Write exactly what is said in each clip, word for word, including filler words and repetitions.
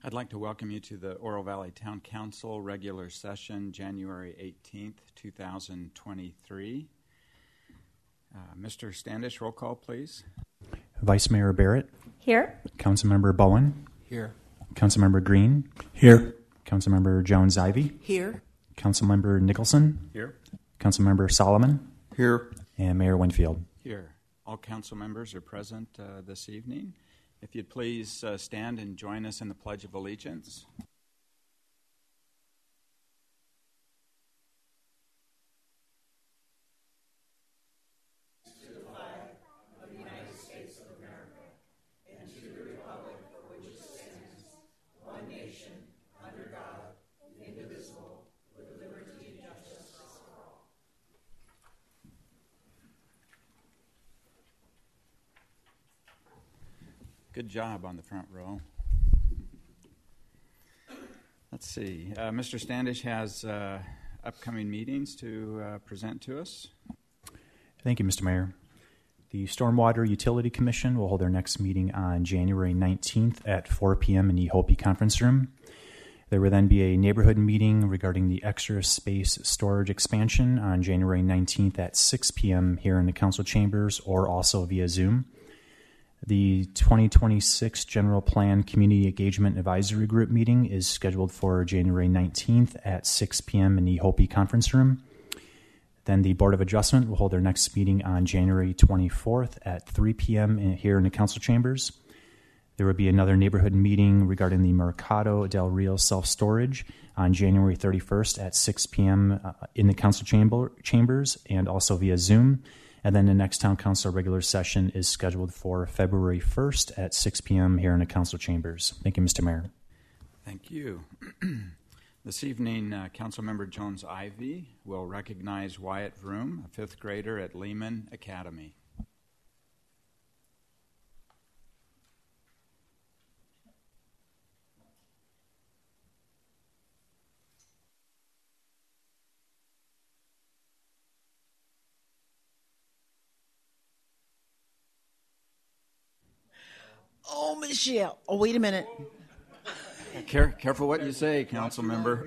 I'd like to welcome you to the Oro Valley Town Council regular session, January eighteenth, two thousand twenty-three. Uh, Mister Standish, roll call, please. Vice Mayor Barrett. Here. Councilmember Bowen. Here. Councilmember Green. Here. Councilmember Jones-Ivy. Here. Councilmember Nicholson. Here. Councilmember Solomon. Here. And Mayor Winfield. Here. All council members are present uh, this evening. If you'd please uh, stand and join us in the Pledge of Allegiance. Good job on the front row. Let's see. Uh, Mister Standish has uh, upcoming meetings to uh, present to us. Thank you, Mister Mayor. The Stormwater Utility Commission will hold their next meeting on January nineteenth at four p.m. in the Hopi Conference Room. There will then be a neighborhood meeting regarding the extra space storage expansion on January nineteenth at six p.m. here in the council chambers or also via Zoom. The twenty twenty-six General Plan Community Engagement Advisory Group meeting is scheduled for January nineteenth at six p.m. in the Hopi Conference Room. Then the Board of Adjustment will hold their next meeting on January twenty-fourth at three p.m. in, here in the council chambers. There will be another neighborhood meeting regarding the Mercado del Rio self-storage on January thirty-first at six p.m. Uh, in the council chamber, chambers and also via Zoom. And then the next town council regular session is scheduled for February first at six p.m. here in the council chambers. Thank you, Mister Mayor. Thank you. This evening, uh, Councilmember Jones-Ivy will recognize Wyatt Vroom, a fifth grader at Lehman Academy. Oh, Michelle. Oh, wait a minute. Care, careful what you say, council member.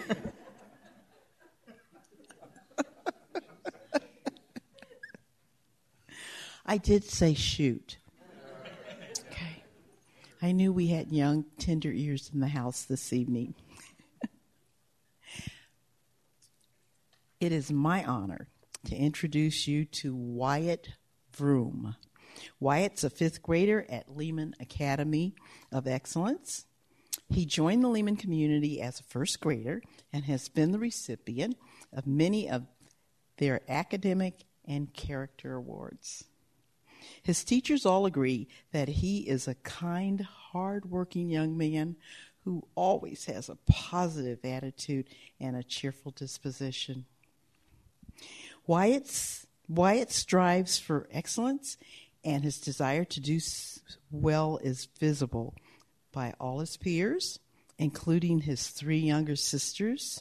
I did say shoot. Okay. I knew we had young, tender ears in the house this evening. It is my honor to introduce you to Wyatt Vroom. Wyatt's a fifth grader at Lehman Academy of Excellence. He joined the Lehman community as a first grader and has been the recipient of many of their academic and character awards. His teachers all agree that he is a kind, hard-working young man who always has a positive attitude and a cheerful disposition. Wyatt's, Wyatt strives for excellence, and his desire to do well is visible by all his peers, including his three younger sisters.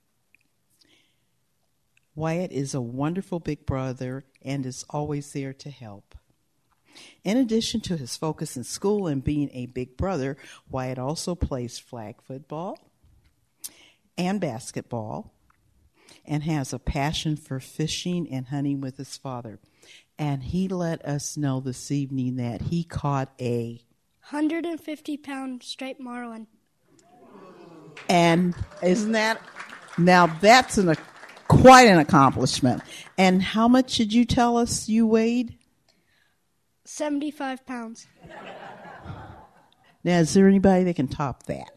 Wyatt is a wonderful big brother and is always there to help. In addition to his focus in school and being a big brother, Wyatt also plays flag football and basketball and has a passion for fishing and hunting with his father. And he let us know this evening that he caught a one hundred fifty pound striped marlin. And isn't that, now that's an, a, quite an accomplishment. And how much did you tell us you weighed? seventy-five pounds. Now, is there anybody that can top that?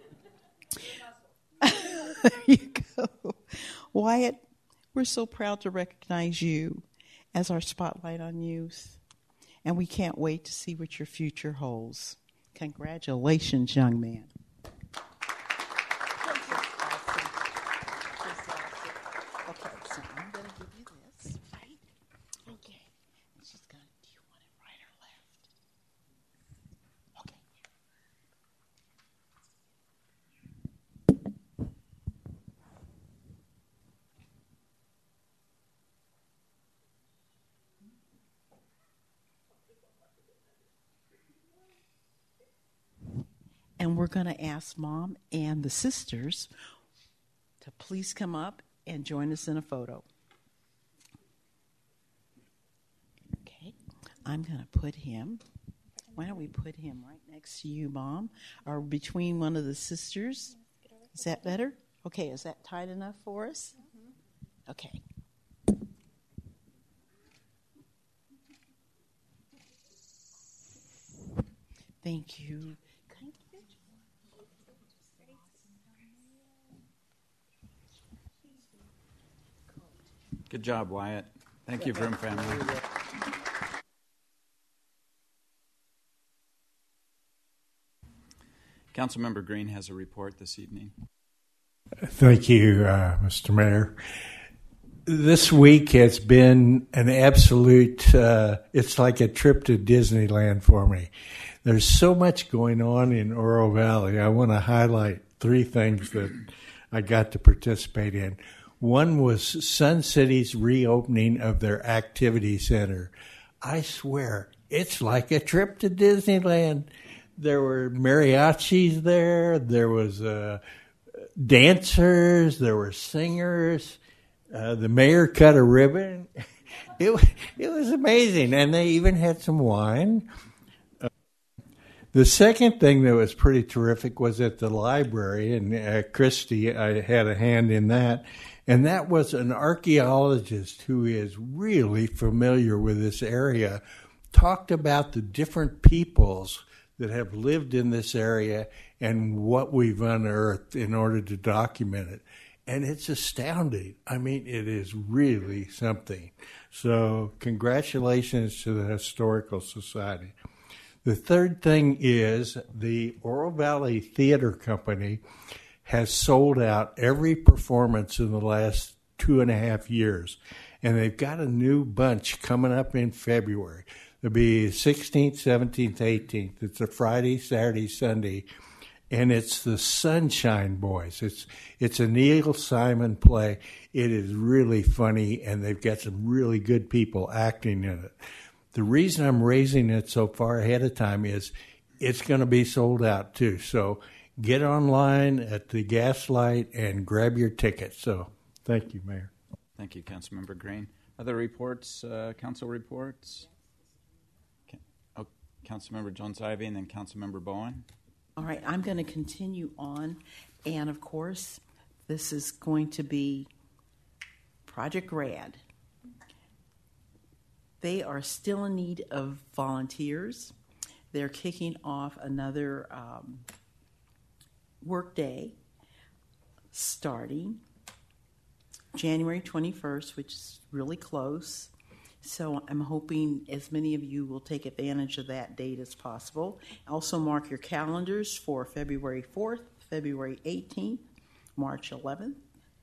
There you go. Wyatt, we're so proud to recognize you as our spotlight on youth, and we can't wait to see what your future holds. Congratulations, young man. Okay, so I'm going to give you this, right? Okay. And she's going to, do you want it right or left? Okay. and we're going to ask Mom and the sisters to please come up and join us in a photo. Okay, I'm going to put him. Why don't we put him right next to you, Mom, or between one of the sisters? Is that better? Okay, is that tight enough for us? Okay. Thank you. Good job, Wyatt. Thank you, Vroom family. Councilmember Green has a report this evening. Thank you, uh, Mister Mayor. This week has been an absolute, uh, it's like a trip to Disneyland for me. There's so much going on in Oro Valley. I want to highlight three things that I got to participate in. One was Sun City's reopening of their activity center. I swear, it's like a trip to Disneyland. There were mariachis there. There was uh, dancers. There were singers. Uh, the mayor cut a ribbon. It, it was amazing. And they even had some wine. Uh, the second thing that was pretty terrific was at the library, and uh, Christy, I had a hand in that. And that was an archaeologist who is really familiar with this area, talked about the different peoples that have lived in this area and what we've unearthed in order to document it. And it's astounding. I mean, it is really something. So congratulations to the Historical Society. The third thing is the Oro Valley Theater Company has sold out every performance in the last two and a half years. And they've got a new bunch coming up in February. There'll be sixteenth, seventeenth, eighteenth. It's a Friday, Saturday, Sunday. And it's the Sunshine Boys. It's it's a Neil Simon play. It is really funny, and they've got some really good people acting in it. The reason I'm raising it so far ahead of time is it's going to be sold out, too. So get online at the Gaslight and grab your ticket. So thank you, Mayor. Thank you, Councilmember Green. Other reports, uh, council reports? Oh, Councilmember Jones-Ivy and then Councilmember Bowen. All right, I'm going to continue on. And, of course, this is going to be Project RAD. They are still in need of volunteers. They're kicking off another um, work day starting January twenty-first, which is really close. So I'm hoping as many of you will take advantage of that date as possible. Also mark your calendars for February fourth, February eighteenth, March eleventh,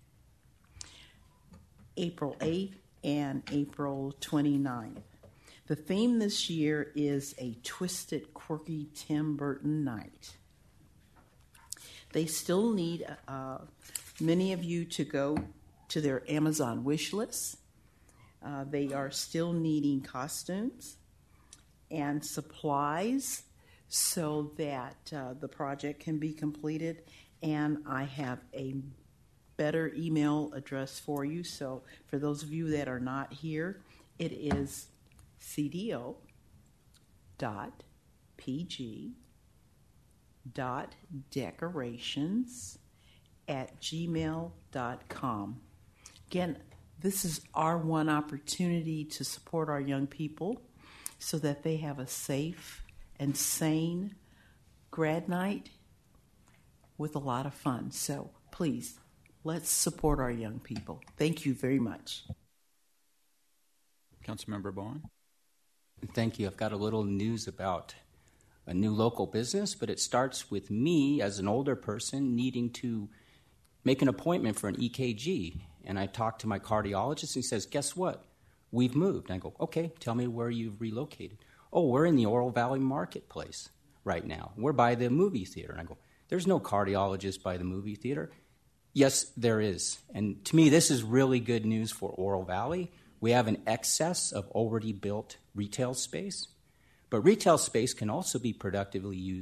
April eighth, and April twenty-ninth. The theme this year is a twisted, quirky Tim Burton night. They still need uh, many of you to go to their Amazon wish list. Uh, they are still needing costumes and supplies so that uh, the project can be completed. And I have a better email address for you. So for those of you that are not here, it is cdo dot pg dot decorations at gmail dot com. Again, this is our one opportunity to support our young people so that they have a safe and sane grad night with a lot of fun. So please, let's support our young people. Thank you very much. Councilmember Bowen. Thank you. I've got a little news about a new local business, but it starts with me as an older person needing to make an appointment for an E K G. And I talked to my cardiologist, and he says, guess what? We've moved. And I go, okay, tell me where you've relocated. Oh, we're in the Oro Valley Marketplace right now. We're by the movie theater. And I go, there's no cardiologist by the movie theater. Yes, there is. And to me, this is really good news for Oro Valley. We have an excess of already built retail space, but retail space can also be productively used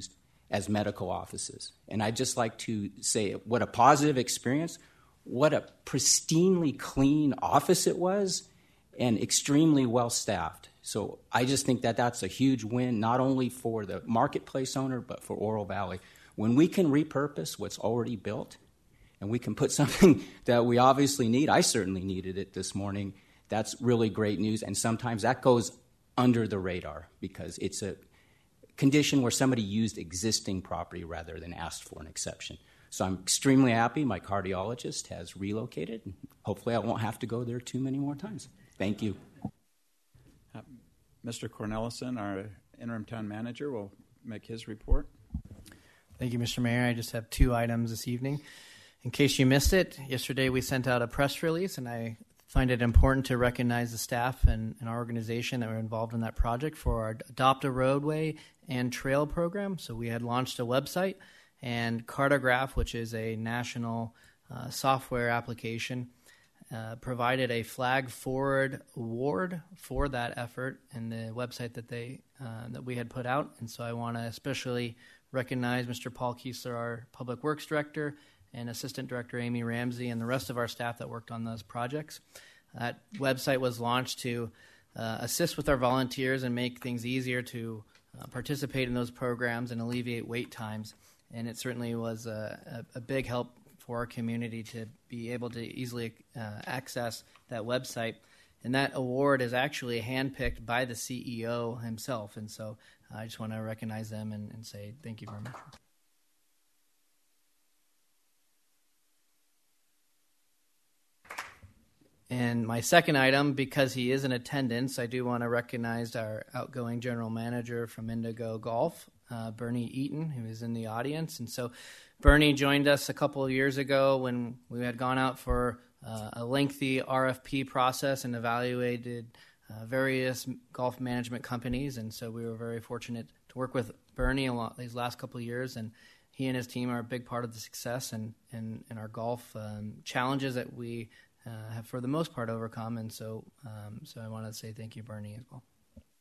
as medical offices. And I'd just like to say what a positive experience, what a pristinely clean office it was, and extremely well-staffed. So I just think that that's a huge win, not only for the marketplace owner, but for Oro Valley. When we can repurpose what's already built, and we can put something that we obviously need, I certainly needed it this morning, that's really great news. And sometimes that goes under the radar because it's a condition where somebody used existing property rather than asked for an exception. So I'm extremely happy my cardiologist has relocated. Hopefully I won't have to go there too many more times. Thank you. Uh, Mister Cornelison, our interim town manager, will make his report. Thank you, Mister Mayor. I just have two items this evening. In case you missed it, yesterday we sent out a press release, and I find it important to recognize the staff and, and our organization that were involved in that project for our Adopt a Roadway and Trail program. So we had launched a website, and Cartograph, which is a national uh, software application, uh, provided a Flag Forward award for that effort in the website that they uh, that we had put out. And so I want to especially recognize Mister Paul Kiesler, our Public Works Director, and Assistant Director Amy Ramsey, and the rest of our staff that worked on those projects. That website was launched to uh, assist with our volunteers and make things easier to uh, participate in those programs and alleviate wait times. And it certainly was a, a, a big help for our community to be able to easily uh, access that website. And that award is actually handpicked by the C E O himself. And so I just want to recognize them and, and say thank you very much. And my second item, because he is in attendance, I do want to recognize our outgoing general manager from Indigo Golf, uh, Bernie Eaton, who is in the audience. And so Bernie joined us a couple of years ago when we had gone out for uh, a lengthy R F P process and evaluated uh, various golf management companies. And so we were very fortunate to work with Bernie a lot these last couple of years. And he and his team are a big part of the success and, and, and our golf um, challenges that we Uh, have for the most part overcome, and so um, so I want to say thank you, Bernie, as well.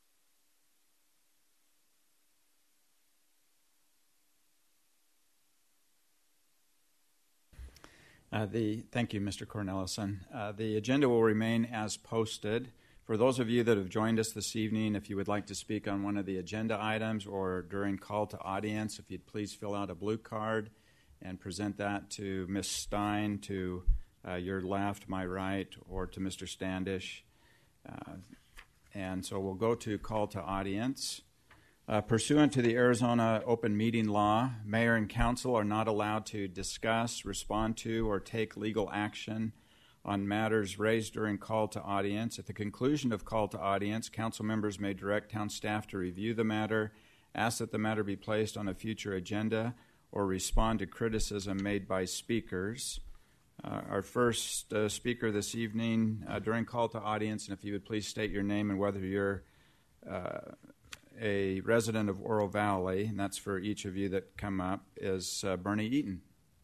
Uh, the thank you, Mister Cornelison. Uh, the agenda will remain as posted. For those of you that have joined us this evening, if you would like to speak on one of the agenda items or during call to audience, if you'd please fill out a blue card and present that to Miz Stein, to Uh, your left, my right, or to Mister Standish. Uh, and so we'll go to call to audience. Uh, pursuant to the Arizona Open Meeting Law, mayor and council are not allowed to discuss, respond to, or take legal action on matters raised during call to audience. At the conclusion of call to audience, council members may direct town staff to review the matter, ask that the matter be placed on a future agenda, or respond to criticism made by speakers. Uh, our first uh, speaker this evening uh, during call to audience, and if you would please state your name and whether you're uh, a resident of Oro Valley, and that's for each of you that come up, is uh, Bernie Eaton.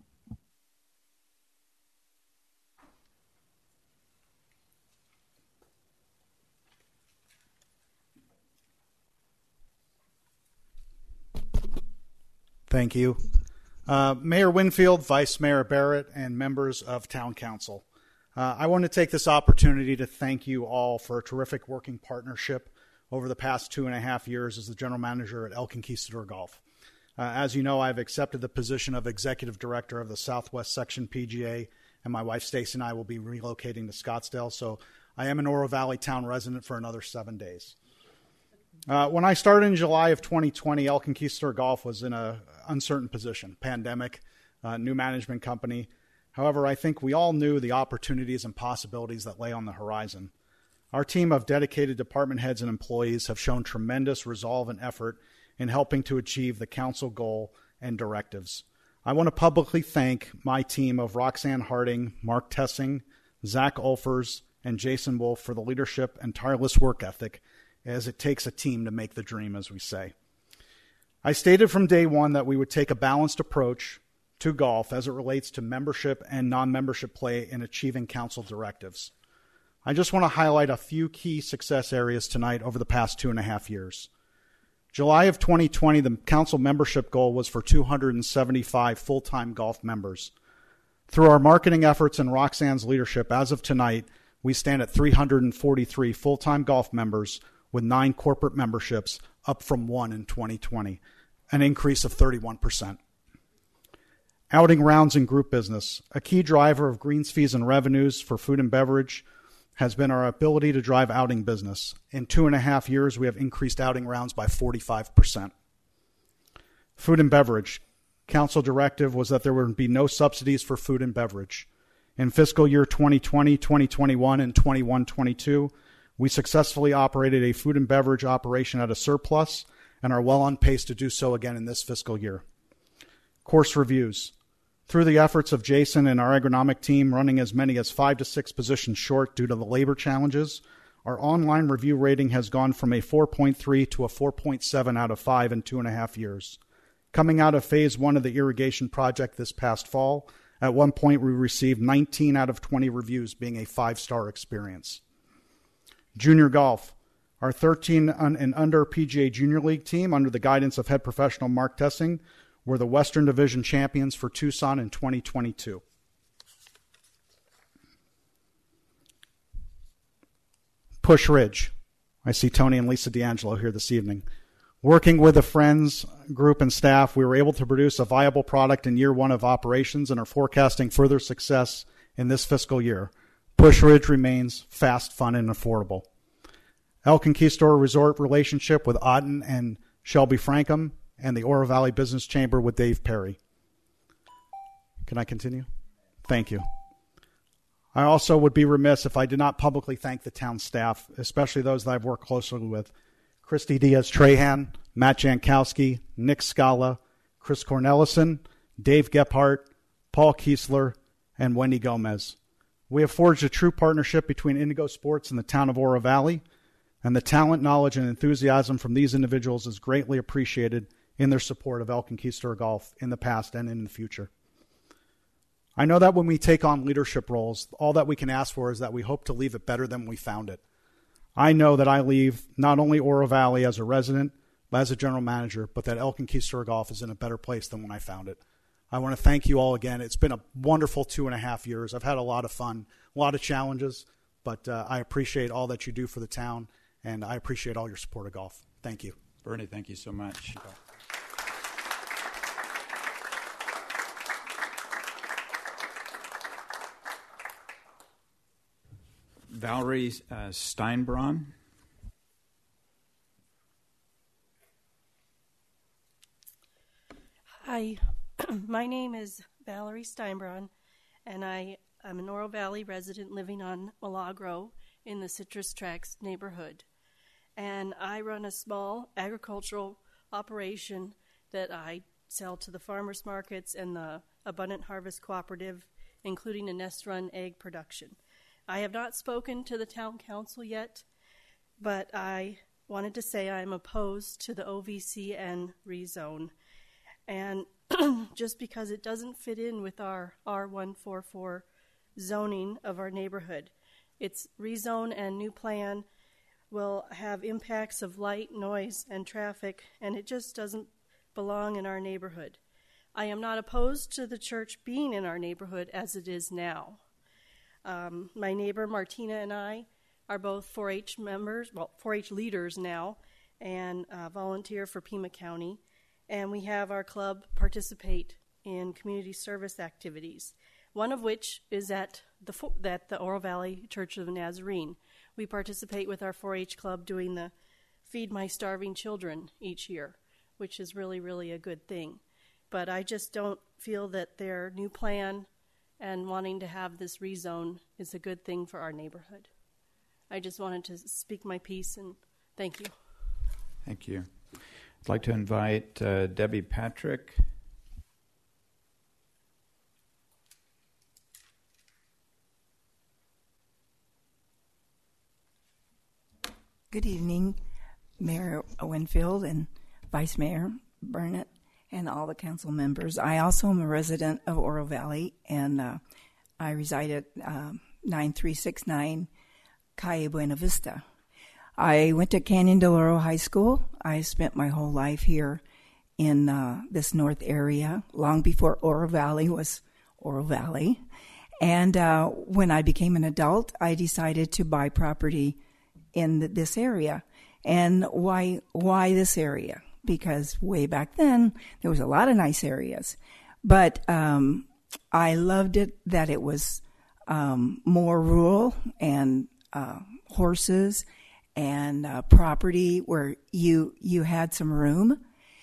Thank you. Uh, Mayor Winfield, Vice Mayor Barrett, and members of Town Council. Uh, I want to take this opportunity to thank you all for a terrific working partnership over the past two and a half years as the General Manager at El Conquistador Golf. Uh, as you know, I've accepted the position of Executive Director of the Southwest Section P G A, and my wife Stacy and I will be relocating to Scottsdale, so I am an Oro Valley town resident for another seven days. Uh, when I started in July of twenty twenty, El Conquistador Golf was in an uncertain position, pandemic, uh, new management company. However, I think we all knew the opportunities and possibilities that lay on the horizon. Our team of dedicated department heads and employees have shown tremendous resolve and effort in helping to achieve the council goal and directives. I want to publicly thank my team of Roxanne Harding, Mark Tessing, Zach Olfers, and Jason Wolf for the leadership and tireless work ethic, as it takes a team to make the dream, as we say. I stated from day one that we would take a balanced approach to golf as it relates to membership and non-membership play in achieving council directives. I just want to highlight a few key success areas tonight over the past two and a half years. July of twenty twenty, the council membership goal was for two hundred seventy-five full-time golf members. Through our marketing efforts and Roxanne's leadership, as of tonight, we stand at three hundred forty-three full-time golf members with nine corporate memberships, up from one in twenty twenty, an increase of thirty-one percent. Outing rounds and group business. A key driver of greens fees and revenues for food and beverage has been our ability to drive outing business. In two and a half years, we have increased outing rounds by forty-five percent. Food and beverage. Council directive was that there would be no subsidies for food and beverage. In fiscal year twenty twenty, twenty twenty-one, and twenty-one twenty-two, we successfully operated a food and beverage operation at a surplus and are well on pace to do so again in this fiscal year. Course reviews. Through the efforts of Jason and our agronomic team running as many as five to six positions short due to the labor challenges, our online review rating has gone from a four point three to a four point seven out of five in two and a half years. Coming out of phase one of the irrigation project this past fall, at one point we received nineteen out of twenty reviews being a five-star experience. Junior golf. Our thirteen and under P G A Junior League team, under the guidance of head professional Mark Tessing, were the Western Division champions for Tucson in twenty twenty-two. Push Ridge. I see Tony and Lisa D'Angelo here this evening. Working with a friends group and staff, we were able to produce a viable product in year one of operations and are forecasting further success in this fiscal year. Push Ridge remains fast, fun, and affordable. El Conquistador Resort relationship with Otten and Shelby Frankham, and the Oro Valley Business Chamber with Dave Perry. Can I continue? Thank you. I also would be remiss if I did not publicly thank the town staff, especially those that I've worked closely with. Christy Diaz-Trahan, Matt Jankowski, Nick Scala, Chris Cornelison, Dave Gephardt, Paul Kiesler, and Wendy Gomez. We have forged a true partnership between Indigo Sports and the town of Oro Valley, and the talent, knowledge, and enthusiasm from these individuals is greatly appreciated in their support of El Conquistador Golf in the past and in the future. I know that when we take on leadership roles, all that we can ask for is that we hope to leave it better than we found it. I know that I leave not only Oro Valley as a resident, but as a general manager, but that El Conquistador Golf is in a better place than when I found it. I want to thank you all again. It's been a wonderful two and a half years. I've had a lot of fun, a lot of challenges, but uh, I appreciate all that you do for the town, and I appreciate all your support of golf. Thank you. Bernie, thank you so much. Valerie uh, Steinbron. Hi, my name is Valerie Steinbron, and I am an Oro Valley resident living on Milagro in the Citrus Tracks neighborhood. And I run a small agricultural operation that I sell to the farmers markets and the Abundant Harvest Cooperative, including a nest run egg production. I have not spoken to the town council yet, but I wanted to say I'm opposed to the O V C N rezone. And just because it doesn't fit in with our R one forty-four zoning of our neighborhood. Its rezone and new plan will have impacts of light, noise, and traffic, and it just doesn't belong in our neighborhood. I am not opposed to the church being in our neighborhood as it is now. Um, my neighbor Martina and I are both four H members, well, four H leaders now, and uh, volunteer for Pima County. And we have our club participate in community service activities, one of which is at the at the Oro Valley Church of the Nazarene. We participate with our four H club doing the Feed My Starving Children each year, which is really, really a good thing. But I just don't feel that their new plan and wanting to have this rezone is a good thing for our neighborhood. I just wanted to speak my piece, and thank you. Thank you. I'd like to invite uh, Debbie Patrick. Good evening, Mayor Winfield and Vice Mayor Burnett and all the council members. I also am a resident of Oro Valley, and uh, I reside at uh, nine three six nine Calle Buena Vista. I went to Canyon del Oro High School. I spent my whole life here in uh, this north area, long before Oro Valley was Oro Valley. And uh, when I became an adult, I decided to buy property in the, this area. And why why this area? Because way back then, there was a lot of nice areas. But um, I loved it that it was um, more rural and uh, horses and uh, property where you you had some room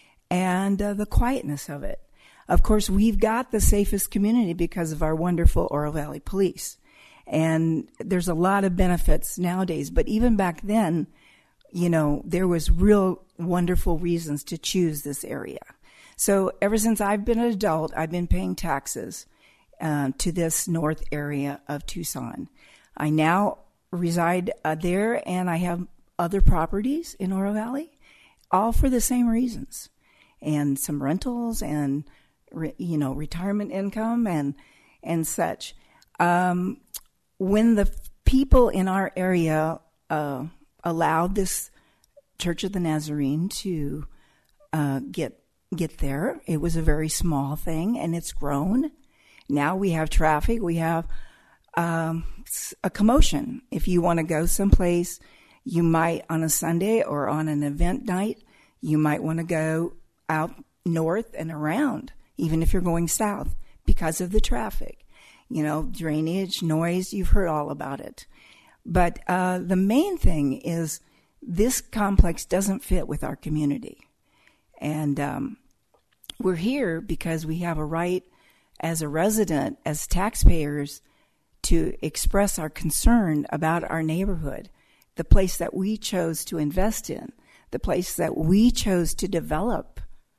and uh, the quietness of it. Of course, we've got the safest community because of our wonderful Oro Valley Police. And there's a lot of benefits nowadays. But even back then, you know, there was real wonderful reasons to choose this area. So ever since I've been an adult, I've been paying taxes uh, to this north area of Tucson. I now reside uh, there, and I have other properties in Oro Valley, all for the same reasons. And some rentals and, re, you know, retirement income and, and such. Um, when the people in our area uh, allowed this Church of the Nazarene to uh, get get there. It was a very small thing, and it's grown. Now we have traffic. We have um, a commotion. If you want to go someplace, you might on a Sunday or on an event night, you might want to go out north and around, even if you're going south, because of the traffic. You know, drainage, noise, you've heard all about it. But uh, the main thing is this complex doesn't fit with our community. And um, we're here because we have a right as a resident, as taxpayers, to express our concern about our neighborhood, the place that we chose to invest in, the place that we chose to develop.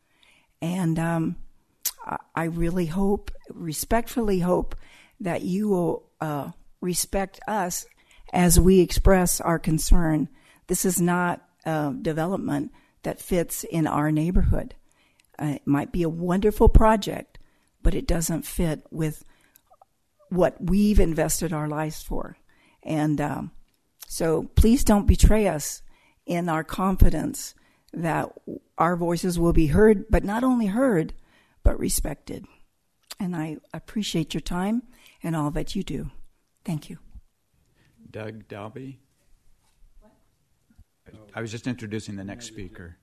And um, I really hope, respectfully hope, that you will uh, respect us as we express our concern. This is not a development that fits in our neighborhood. Uh, it might be a wonderful project, but it doesn't fit with what we've invested our lives for. And um, so please don't betray us in our confidence that our voices will be heard, but not only heard, but respected. And I appreciate your time and all that you do. Thank you. Doug Dalby. I was just introducing the next speaker.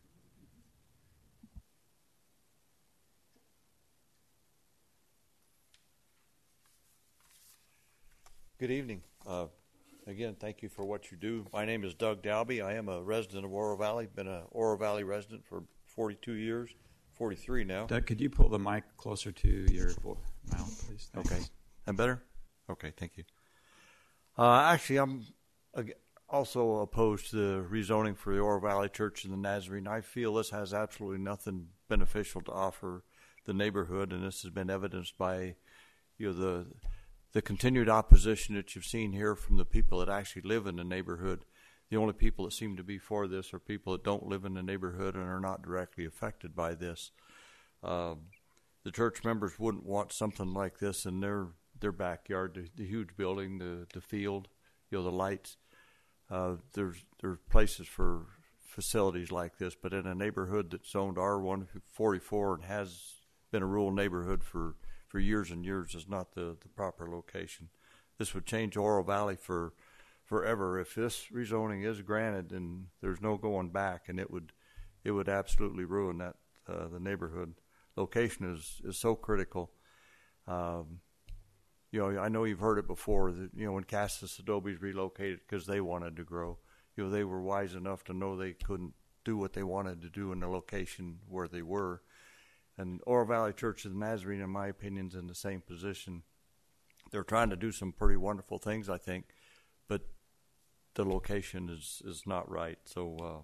Good evening. Uh, again, thank you for what you do. My name is Doug Dalby. I am a resident of Oro Valley. Been a Oro Valley resident for forty-two years, forty-three now. Doug, could you pull the mic closer to your mouth, please? Thanks. Okay. That better? Okay, thank you. Uh, actually, I'm also opposed to the rezoning for the Oro Valley Church of the Nazarene. I feel this has absolutely nothing beneficial to offer the neighborhood, and this has been evidenced by, you know, the the continued opposition that you've seen here from the people that actually live in the neighborhood. The only people that seem to be for this are people that don't live in the neighborhood and are not directly affected by this. Um, the church members wouldn't want something like this in their their backyard, the, the huge building, the the field, you know, the lights. Uh, there's there's places for facilities like this, but in a neighborhood that's zoned R one forty-four and has been a rural neighborhood for, for years and years is not the, the proper location. This would change Oro Valley for forever. If this rezoning is granted, then there's no going back, and it would it would absolutely ruin that uh, the neighborhood. Location is, is so critical. Um, You know, I know you've heard it before that, you know, when Casas Adobe's relocated because they wanted to grow, you know, they were wise enough to know they couldn't do what they wanted to do in the location where they were. And Oro Valley Church of the Nazarene, in my opinion, is in the same position. They're trying to do some pretty wonderful things, I think, but the location is, is not right. So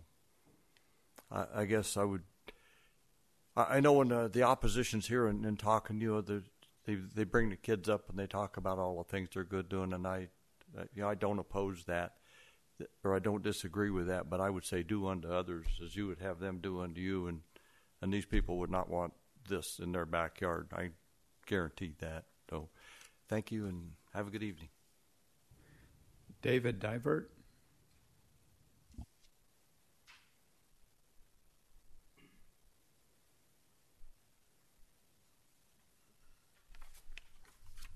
uh, I, I guess I would, I, I know when uh, the opposition's here and, and talking, you know, the They they bring the kids up and they talk about all the things they're good doing, and I, you know, I don't oppose that, or I don't disagree with that. But I would say, do unto others as you would have them do unto you, and and these people would not want this in their backyard. I guarantee that. So, thank you, and have a good evening. David Divert.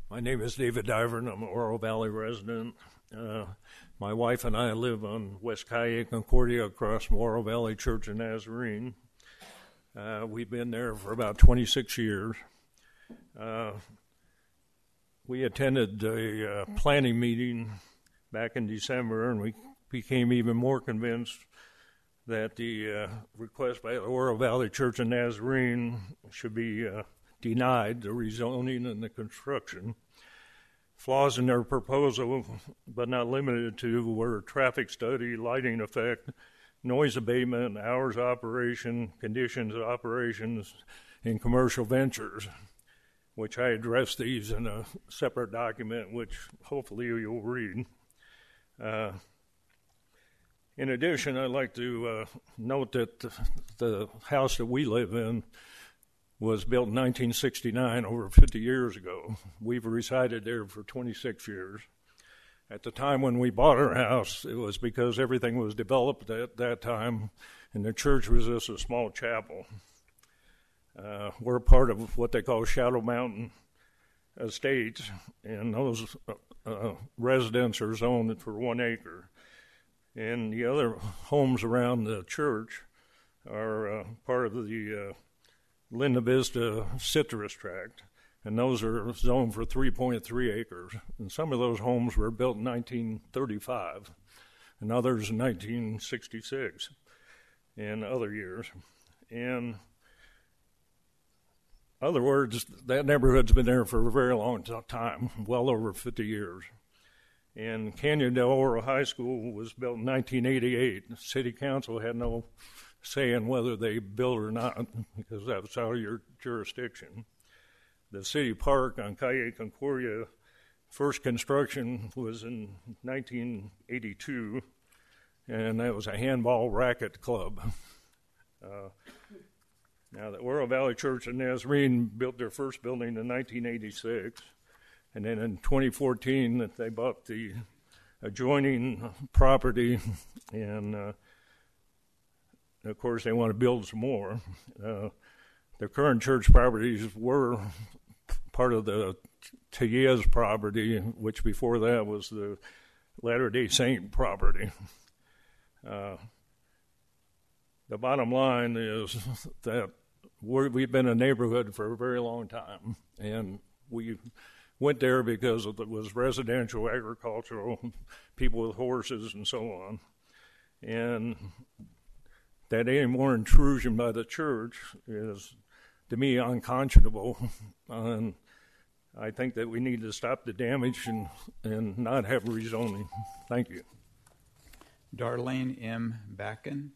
My name is David Divern. I'm an Oro Valley resident. Uh, my wife and I live on West Calle Concordia across from Oro Valley Church of Nazarene. Uh, we've been there for about twenty-six years. Uh, we attended a uh, planning meeting back in December, and we became even more convinced that the uh, request by the Oro Valley Church of Nazarene should be uh, denied, the rezoning and the construction. Flaws in their proposal, but not limited to, were traffic study, lighting effect, noise abatement, hours of operation, conditions of operations, and commercial ventures, which I addressed these in a separate document, which hopefully you'll read. Uh, in addition, I'd like to uh, note that the, the house that we live in was built in nineteen sixty-nine, over fifty years ago. We've resided there for twenty-six years. At the time when we bought our house, it was because everything was developed at that time, and the church was just a small chapel. Uh, we're part of what they call Shadow Mountain Estates, and those uh, residents are zoned for one acre. And the other homes around the church are uh, part of the uh, Linda Vista Citrus Tract, and those are zoned for three point three acres. And some of those homes were built in nineteen thirty-five, and others in nineteen sixty-six, and other years. And in other words, that neighborhood's been there for a very long time, well over fifty years. And Canyon del Oro High School was built in nineteen eighty-eight. The city council had no say in whether they built or not, because that's out of your jurisdiction. The city park on Calle Concordia, first construction was in nineteen eighty-two, and that was a handball racket club. Uh, now, the Oro Valley Church of Nazarene built their first building in nineteen eighty-six, and then in twenty fourteen they bought the adjoining property, and uh, of course, they want to build some more. Uh, the current church properties were part of the Tellez property, which before that was the Latter-day Saint property. Uh, the bottom line is that we're, we've been a neighborhood for a very long time, and we went there because it was residential, agricultural, people with horses and so on. And that any more intrusion by the church is, to me, unconscionable. And I think that we need to stop the damage and, and not have rezoning. Thank you. Darlene M. Backen.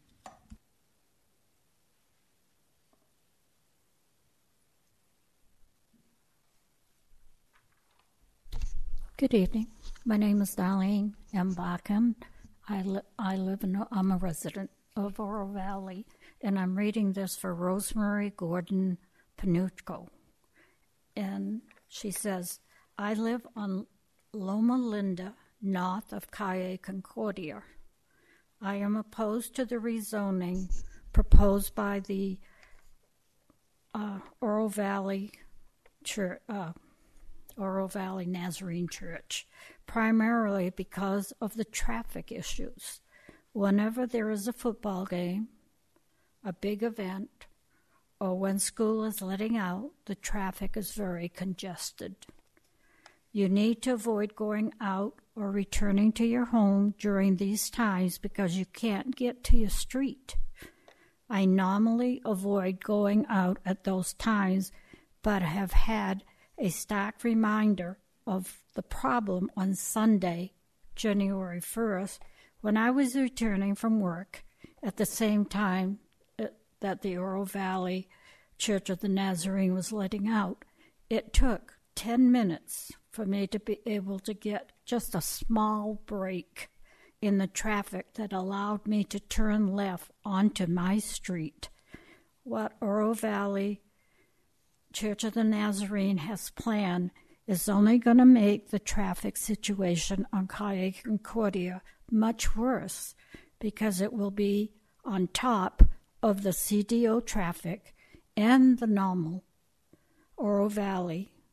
Good evening. My name is Darlene M. Backen. I, li- I live in, I'm a resident of Oro Valley, and I'm reading this for Rosemary Gordon Panuchko. And she says, I live on Loma Linda, north of Calle Concordia. I am opposed to the rezoning proposed by the uh, Oro Valley Church, uh, Oro Valley Nazarene Church, primarily because of the traffic issues. Whenever there is a football game, a big event, or when school is letting out, the traffic is very congested. You need to avoid going out or returning to your home during these times because you can't get to your street. I normally avoid going out at those times, but have had a stark reminder of the problem on Sunday, January first, when I was returning from work at the same time that the Oro Valley Church of the Nazarene was letting out. It took ten minutes for me to be able to get just a small break in the traffic that allowed me to turn left onto my street. What Oro Valley Church of the Nazarene has planned is only going to make the traffic situation on Calle Concordia much worse because it will be on top of the C D O traffic and the normal Oro Valley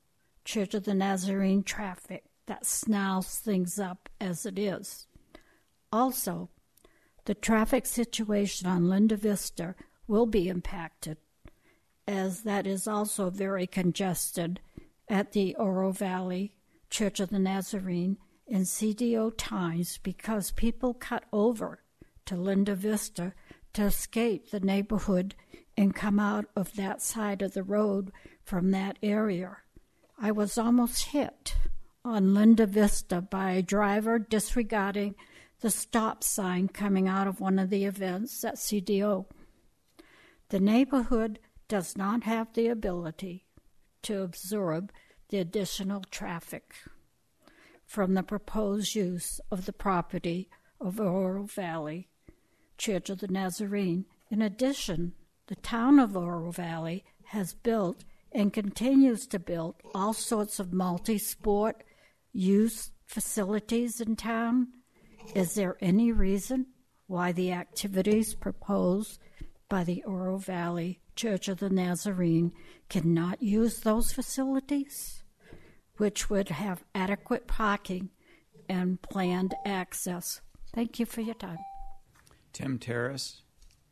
Church of the Nazarene traffic that snarls things up as it is. Also, the traffic situation on Linda Vista will be impacted, as that is also very congested at the Oro Valley Church of the Nazarene in C D O times because people cut over to Linda Vista to escape the neighborhood and come out of that side of the road from that area. I was almost hit on Linda Vista by a driver disregarding the stop sign coming out of one of the events at C D O. The neighborhood does not have the ability to absorb the additional traffic from the proposed use of the property of Oro Valley Church of the Nazarene. In addition, the town of Oro Valley has built and continues to build all sorts of multi-sport use facilities in town. Is there any reason why the activities proposed by the Oro Valley Church of the Nazarene cannot use those facilities, which would have adequate parking and planned access? Thank you for your time. Tim Terrace.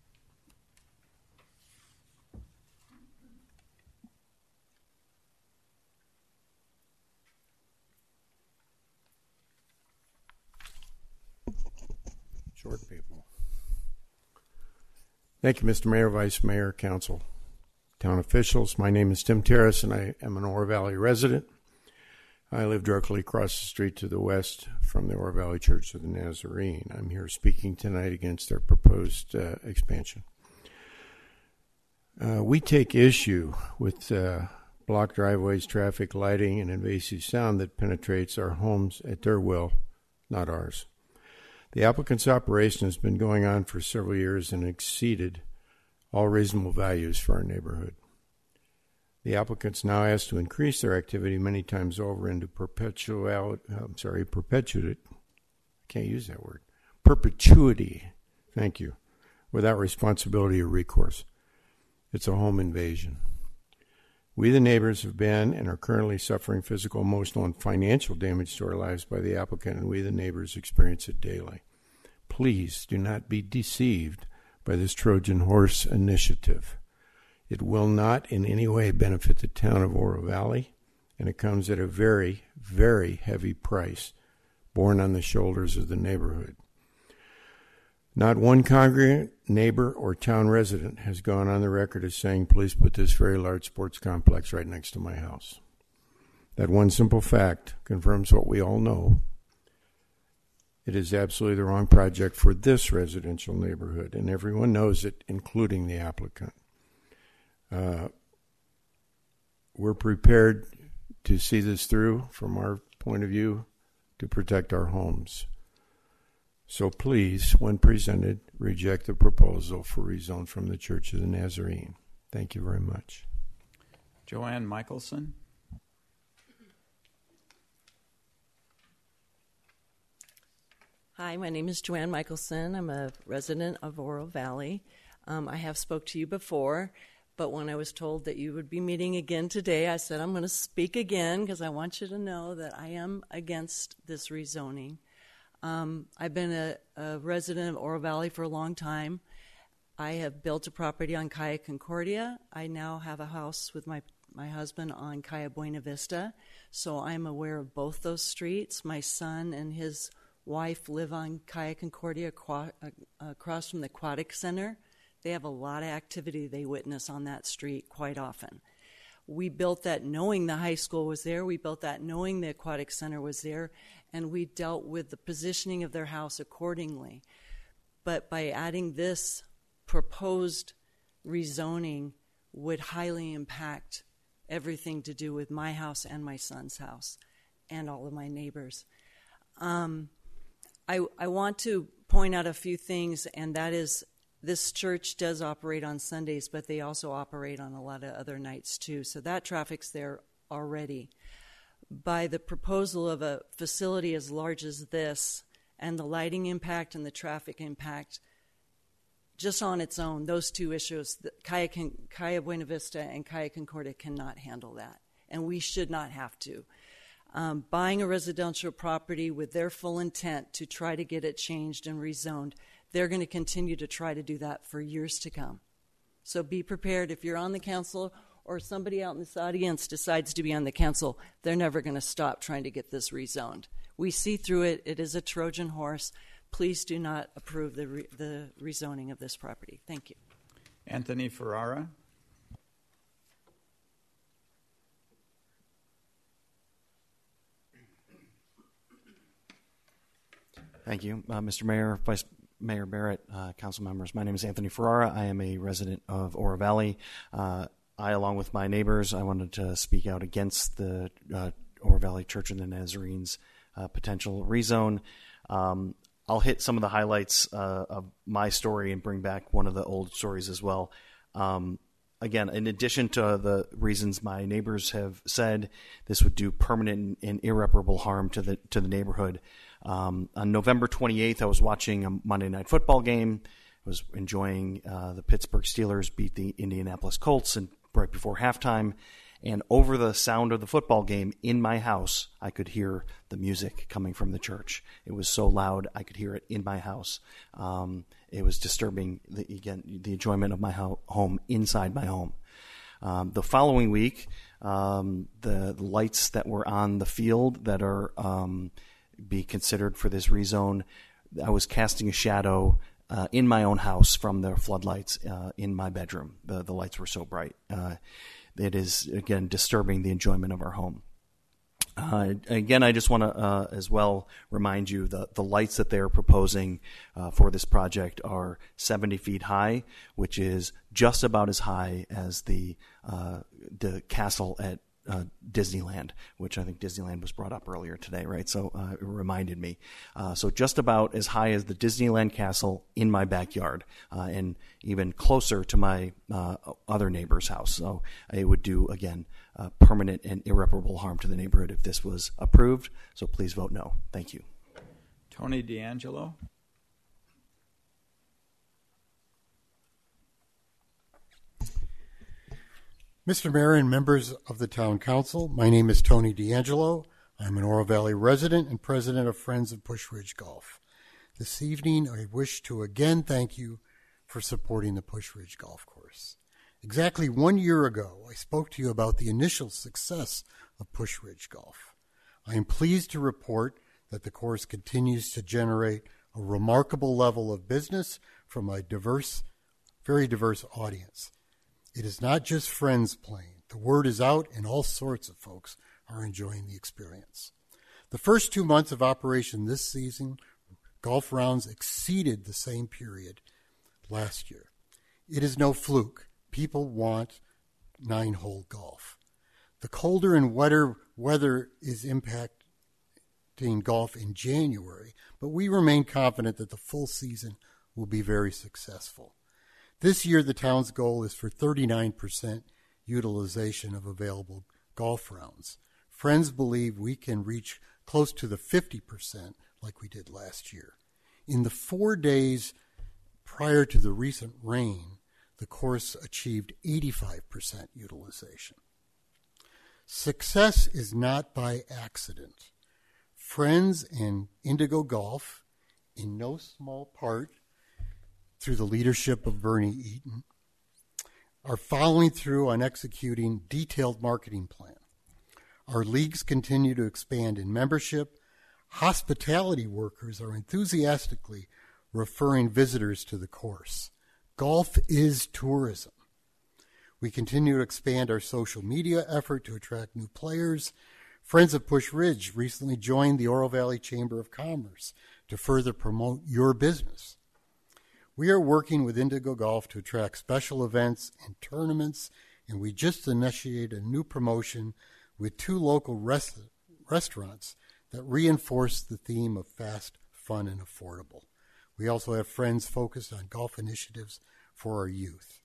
Short people. Thank you, Mister Mayor, Vice Mayor, Council, town officials. My name is Tim Terrace, and I am an Oro Valley resident. I live directly across the street to the west from the Oro Valley Church of the Nazarene. I'm here speaking tonight against their proposed uh, expansion. Uh, we take issue with uh, blocked driveways, traffic, lighting, and invasive sound that penetrates our homes at their will, not ours. The applicant's operation has been going on for several years and exceeded all reasonable values for our neighborhood. The applicants now asked to increase their activity many times over into perpetual, I'm sorry, perpetuate, I can't use that word, perpetuity, thank you, without responsibility or recourse. It's a home invasion. We, the neighbors, have been and are currently suffering physical, emotional, and financial damage to our lives by the applicant, and we, the neighbors, experience it daily. Please do not be deceived by this Trojan horse initiative. It will not in any way benefit the town of Oro Valley, and it comes at a very, very heavy price borne on the shoulders of the neighborhood. Not one congregant, neighbor, or town resident has gone on the record as saying, please put this very large sports complex right next to my house. That one simple fact confirms what we all know. It is absolutely the wrong project for this residential neighborhood, and everyone knows it, including the applicant. Uh, we're prepared to see this through from our point of view to protect our homes. So please, when presented, reject the proposal for rezone from the Church of the Nazarene. Thank you very much. Joanne Michelson. Hi, my name is Joanne Michelson. I'm a resident of Oro Valley. Um, I have spoke to you before, but when I was told that you would be meeting again today, I said I'm going to speak again because I want you to know that I am against this rezoning. Um, I've been a, a resident of Oro Valley for a long time. I have built a property on Calle Concordia. I now have a house with my, my husband on Calle Buena Vista, so I'm aware of both those streets. My son and his wife live on Calle Concordia aqua, uh, across from the Aquatic Center. They have a lot of activity they witness on that street quite often. We built that knowing the high school was there. We built that knowing the Aquatic Center was there, and we dealt with the positioning of their house accordingly. But by adding this proposed rezoning would highly impact everything to do with my house and my son's house and all of my neighbors. Um, I, I want to point out a few things, and that is this church does operate on Sundays, but they also operate on a lot of other nights too. So that traffic's there already. By the proposal of a facility as large as this and the lighting impact and the traffic impact, just on its own, those two issues, Calle, Calle Buena Vista and Calle Concordia cannot handle that. and we should not have to. Um, buying a residential property with their full intent to try to get it changed and rezoned, they're going to continue to try to do that for years to come. So be prepared. If you're on the council or somebody out in this audience decides to be on the council, they're never going to stop trying to get this rezoned. We see through it. It is a Trojan horse. Please do not approve the re- the rezoning of this property. Thank you. Anthony Ferrara. Thank you, uh, Mister Mayor, Vice Mayor Barrett, uh, council members. My name is Anthony Ferrara. I am a resident of Oro Valley. Uh, I, along with my neighbors, I wanted to speak out against the uh, Oro Valley Church of the Nazarene's uh, potential rezone. Um, I'll hit some of the highlights uh, of my story and bring back one of the old stories as well. Um, again, in addition to the reasons my neighbors have said, this would do permanent and irreparable harm to the to the neighborhood. Um, on November twenty-eighth, I was watching a Monday Night Football game. I was enjoying uh, the Pittsburgh Steelers beat the Indianapolis Colts, and right before halftime, and over the sound of the football game in my house, I could hear the music coming from the church. It was so loud, I could hear it in my house. Um, it was disturbing, the, again, the enjoyment of my ho- home inside my home. Um, the following week, um, the lights that were on the field that are um, be considered for this rezone, I was casting a shadow uh, in my own house from the floodlights uh, in my bedroom. The, the lights were so bright. Uh, it is, again, disturbing the enjoyment of our home. Uh, again, I just want to uh, as well remind you that the lights that they're proposing uh, for this project are seventy feet high, which is just about as high as the uh, the castle at uh, Disneyland, which I think Disneyland was brought up earlier today, right? So uh, it reminded me. Uh, so just about as high as the Disneyland castle in my backyard, uh, and even closer to my uh, other neighbor's house. So it would do, again, uh, permanent and irreparable harm to the neighborhood if this was approved. So please vote no. Thank you. Tony D'Angelo. Mister Mayor and members of the Town Council, my name is Tony D'Angelo. I'm an Oro Valley resident and president of Friends of Pusch Ridge Golf. This evening, I wish to again thank you for supporting the Pusch Ridge Golf Course. Exactly one year ago, I spoke to you about the initial success of Pusch Ridge Golf. I am pleased to report that the course continues to generate a remarkable level of business from a diverse, very diverse audience. It is not just friends playing. The word is out, and all sorts of folks are enjoying the experience. The first two months of operation this season, golf rounds exceeded the same period last year. It is no fluke. People want nine-hole golf. The colder and wetter weather is impacting golf in January, but we remain confident that the full season will be very successful. This year, the town's goal is for thirty-nine percent utilization of available golf rounds. Friends believe we can reach close to the fifty percent like we did last year. In the four days prior to the recent rain, the course achieved eighty-five percent utilization. Success is not by accident. Friends and Indigo Golf, in no small part through the leadership of Bernie Eaton, are following through on executing detailed marketing plan. Our leagues continue to expand in membership. Hospitality workers are enthusiastically referring visitors to the course. Golf is tourism. We continue to expand our social media effort to attract new players. Friends of Pusch Ridge recently joined the Oro Valley Chamber of Commerce to further promote your business. We are working with Indigo Golf to attract special events and tournaments, and we just initiated a new promotion with two local rest- restaurants that reinforce the theme of fast, fun, and affordable. We also have friends focused on golf initiatives for our youth.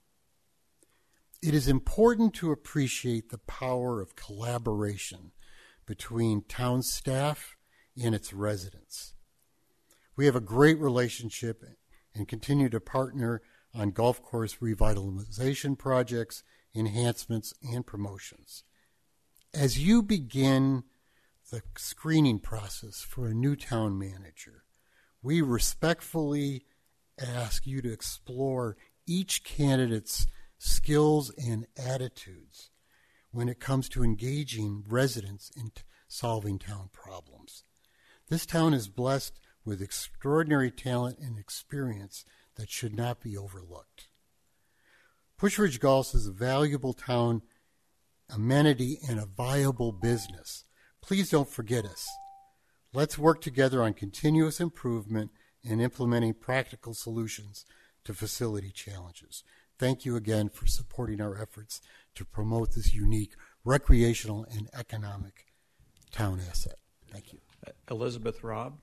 It is important to appreciate the power of collaboration between town staff and its residents. We have a great relationship and continue to partner on golf course revitalization projects, enhancements, and promotions. As you begin the screening process for a new town manager, we respectfully ask you to explore each candidate's skills and attitudes when it comes to engaging residents in t- solving town problems. This town is blessed with extraordinary talent and experience that should not be overlooked. Pushridge Golf is a valuable town amenity and a viable business. Please don't forget us. Let's work together on continuous improvement and implementing practical solutions to facility challenges. Thank you again for supporting our efforts to promote this unique recreational and economic town asset. Thank you. Uh, Elizabeth Robb.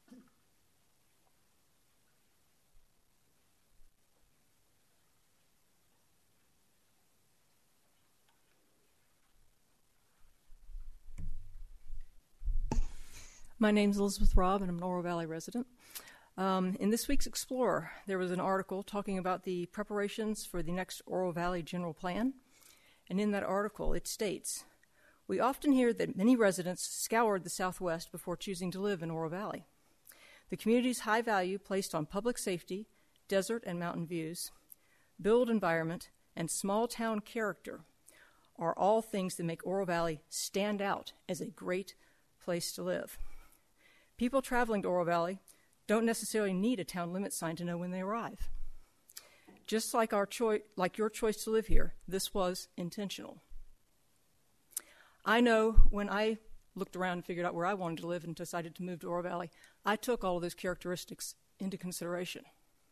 My name's Elizabeth Robb, and I'm an Oro Valley resident. Um, in this week's Explorer, there was an article talking about the preparations for the next Oro Valley General Plan. And in that article, it states, "We often hear that many residents scoured the Southwest before choosing to live in Oro Valley. The community's high value placed on public safety, desert and mountain views, build environment, and small town character are all things that make Oro Valley stand out as a great place to live. People traveling to Oro Valley don't necessarily need a town limit sign to know when they arrive. Just like our choi- like your choice to live here, this was intentional. I know when I looked around and figured out where I wanted to live and decided to move to Oro Valley, I took all of those characteristics into consideration.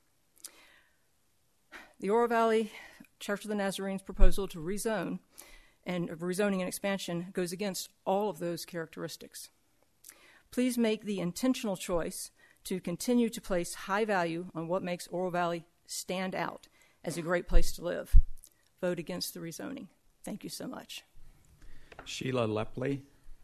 The Oro Valley Church of the Nazarene's proposal to rezone and rezoning and expansion goes against all of those characteristics. Please make the intentional choice to continue to place high value on what makes Oro Valley stand out as a great place to live. Vote against the rezoning. Thank you so much." Sheila Lepley.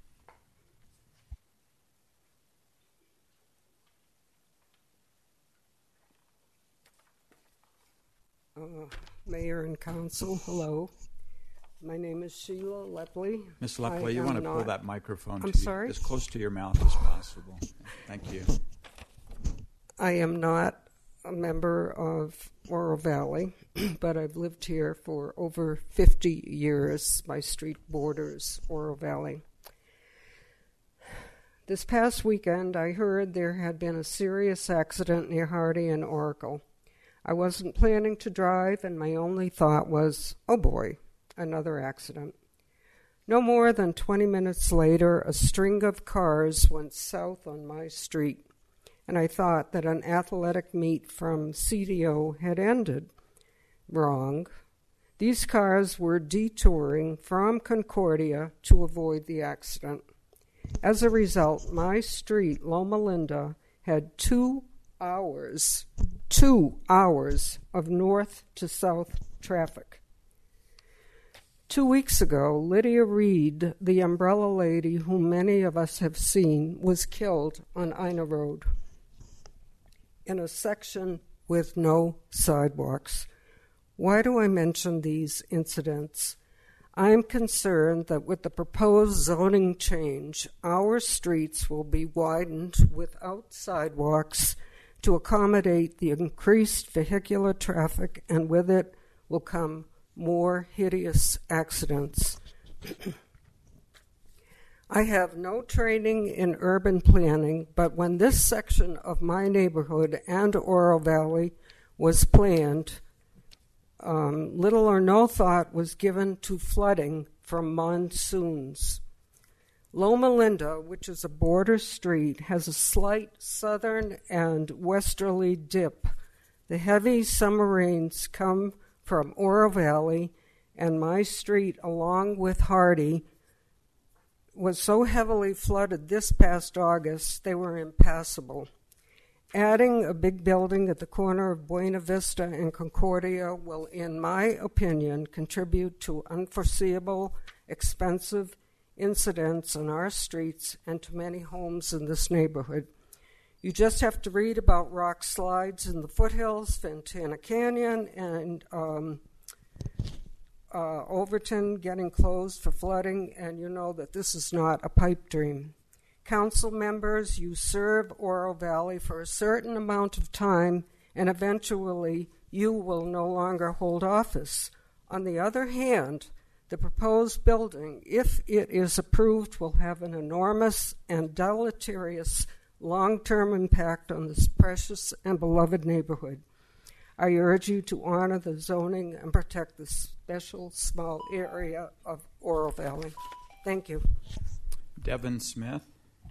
Uh, Mayor and Council, hello. My name is Sheila Lepley. Miss Lepley, you want to not, pull that microphone I'm to sorry? you, as close to your mouth as possible. Thank you. I am not a member of Oro Valley, but I've lived here for over fifty years. My street borders Oro Valley. This past weekend, I heard there had been a serious accident near Hardy and Oracle. I wasn't planning to drive, and my only thought was, oh boy, another accident. No more than twenty minutes later, a string of cars went south on my street, and I thought that an athletic meet from C D O had ended. Wrong. These cars were detouring from Concordia to avoid the accident. As a result, my street, Loma Linda, had two hours, two hours of north to south traffic. Two weeks ago, Lydia Reed, the umbrella lady whom many of us have seen, was killed on Ina Road in a section with no sidewalks. Why do I mention these incidents? I'm concerned that with the proposed zoning change, our streets will be widened without sidewalks to accommodate the increased vehicular traffic, and with it will come more hideous accidents. I have no training in urban planning, but when this section of my neighborhood and Oro Valley was planned, um, little or no thought was given to flooding from monsoons. Loma Linda, which is a border street, has a slight southern and westerly dip. The heavy summer rains come from Oro Valley, and my street, along with Hardy, was so heavily flooded this past August they were impassable. Adding a big building at the corner of Buena Vista and Concordia will, in my opinion, contribute to unforeseeable, expensive incidents on our streets and to many homes in this neighborhood. You just have to read about rock slides in the foothills, Fontana Canyon, and um, uh, Overton getting closed for flooding, and you know that this is not a pipe dream. Council members, you serve Oro Valley for a certain amount of time, and eventually you will no longer hold office. On the other hand, the proposed building, if it is approved, will have an enormous and deleterious long-term impact on this precious and beloved neighborhood. I urge you to honor the zoning and protect this special small area of Oro Valley. Thank you. Devin Smith.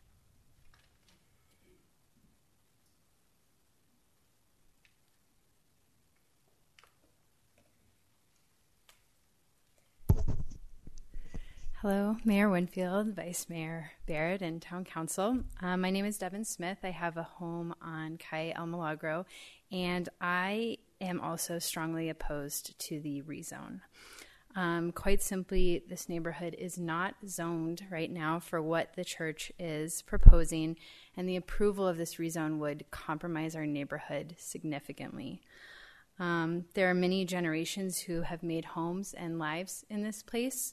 Hello, Mayor Winfield, Vice Mayor Barrett, and Town Council. Um, my name is Devin Smith. I have a home on Calle El Milagro, and I am also strongly opposed to the rezone. Um, quite simply, this neighborhood is not zoned right now for what the church is proposing, and the approval of this rezone would compromise our neighborhood significantly. Um, there are many generations who have made homes and lives in this place,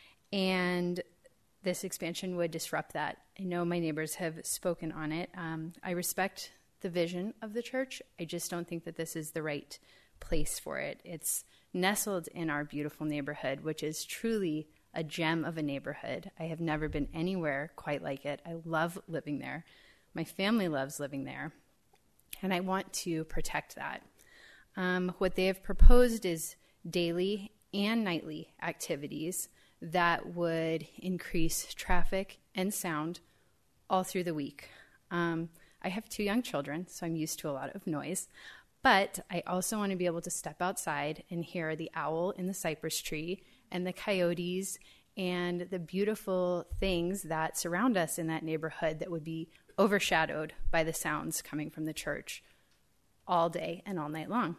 and this expansion would disrupt that. I know my neighbors have spoken on it. Um, I respect the vision of the church. I just don't think that this is the right place for it. It's nestled in our beautiful neighborhood, which is truly a gem of a neighborhood. I have never been anywhere quite like it. I love living there. My family loves living there, and I want to protect that. Um, what they have proposed is daily and nightly activities that would increase traffic and sound all through the week. Um, I have two young children, so I'm used to a lot of noise, but I also want to be able to step outside and hear the owl in the cypress tree and the coyotes and the beautiful things that surround us in that neighborhood that would be overshadowed by the sounds coming from the church all day and all night long.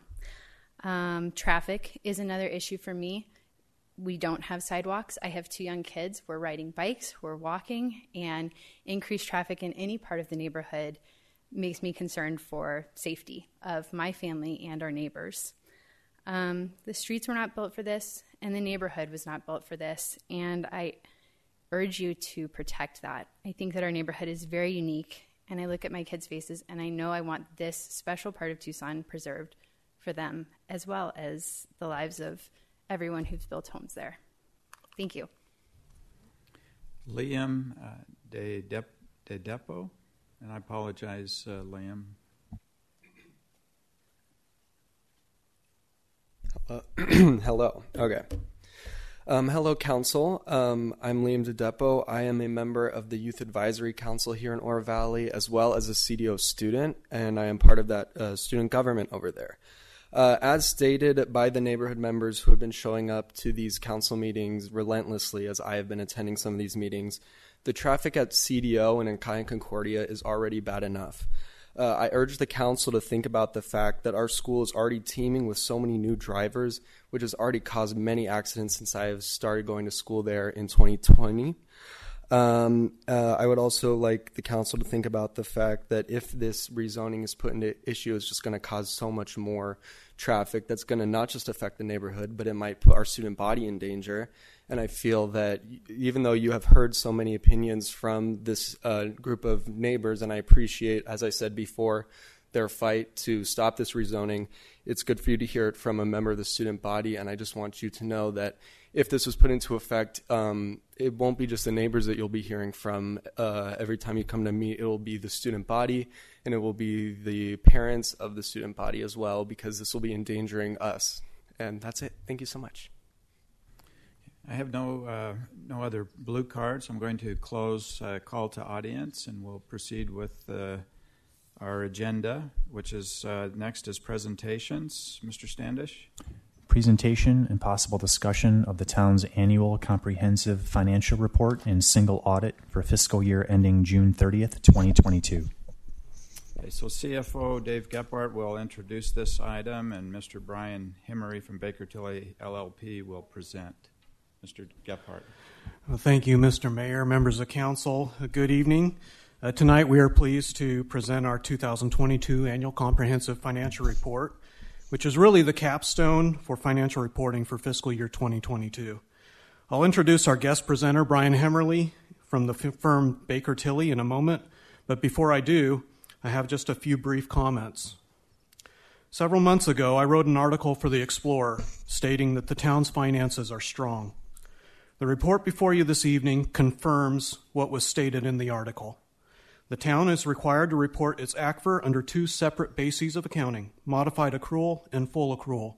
Um, traffic is another issue for me. We don't have sidewalks. I have two young kids. We're riding bikes, we're walking, and increased traffic in any part of the neighborhood makes me concerned for safety of my family and our neighbors. Um, the streets were not built for this, and the neighborhood was not built for this, and I urge you to protect that. I think that our neighborhood is very unique, and I look at my kids' faces, and I know I want this special part of Tucson preserved for them, as well as the lives of everyone who's built homes there. Thank you. Liam uh, De, Dep- De Depo, and I apologize, uh, Liam. Uh, hello. Okay. Um, hello, Council. Um, I'm Liam De Depo. I am a member of the Youth Advisory Council here in Oro Valley, as well as a C D O student, and I am part of that uh, student government over there. Uh, as stated by the neighborhood members who have been showing up to these council meetings relentlessly, as I have been attending some of these meetings, the traffic at C D O and in Calle and Concordia is already bad enough. Uh, I urge the council to think about the fact that our school is already teeming with so many new drivers, which has already caused many accidents since I have started going to school there in twenty twenty. Um, uh, I would also like the council to think about the fact that if this rezoning is put into issue, it's just going to cause so much more traffic that's going to not just affect the neighborhood, but it might put our student body in danger. And I feel that even though you have heard so many opinions from this uh, group of neighbors, and I appreciate, as I said before, their fight to stop this rezoning, it's good for you to hear it from a member of the student body. And I just want you to know that if this was put into effect, um, it won't be just the neighbors that you'll be hearing from uh, every time you come to meet. It will be the student body, and it will be the parents of the student body as well, because this will be endangering us. And that's it. Thank you so much. I have no uh, no other blue cards. I'm going to close uh, call to audience, and we'll proceed with uh, our agenda, which is uh, next is presentations. Mister Standish. Presentation and possible discussion of the town's annual comprehensive financial report and single audit for fiscal year ending June thirtieth, twenty twenty-two. Okay, so C F O Dave Gephardt will introduce this item, and Mister Brian Himmery from Baker Tilly L L P will present. Mister Gephardt. Well, thank you, Mister Mayor, members of council. Good evening. Uh, tonight we are pleased to present our two thousand twenty-two annual comprehensive financial report, which is really the capstone for financial reporting for fiscal year twenty twenty-two. I'll introduce our guest presenter, Brian Hemmerly, from the firm Baker Tilly in a moment, but before I do, I have just a few brief comments. Several months ago, I wrote an article for the Explorer stating that the town's finances are strong. The report before you this evening confirms what was stated in the article. The town is required to report its A C F R under two separate bases of accounting, modified accrual and full accrual.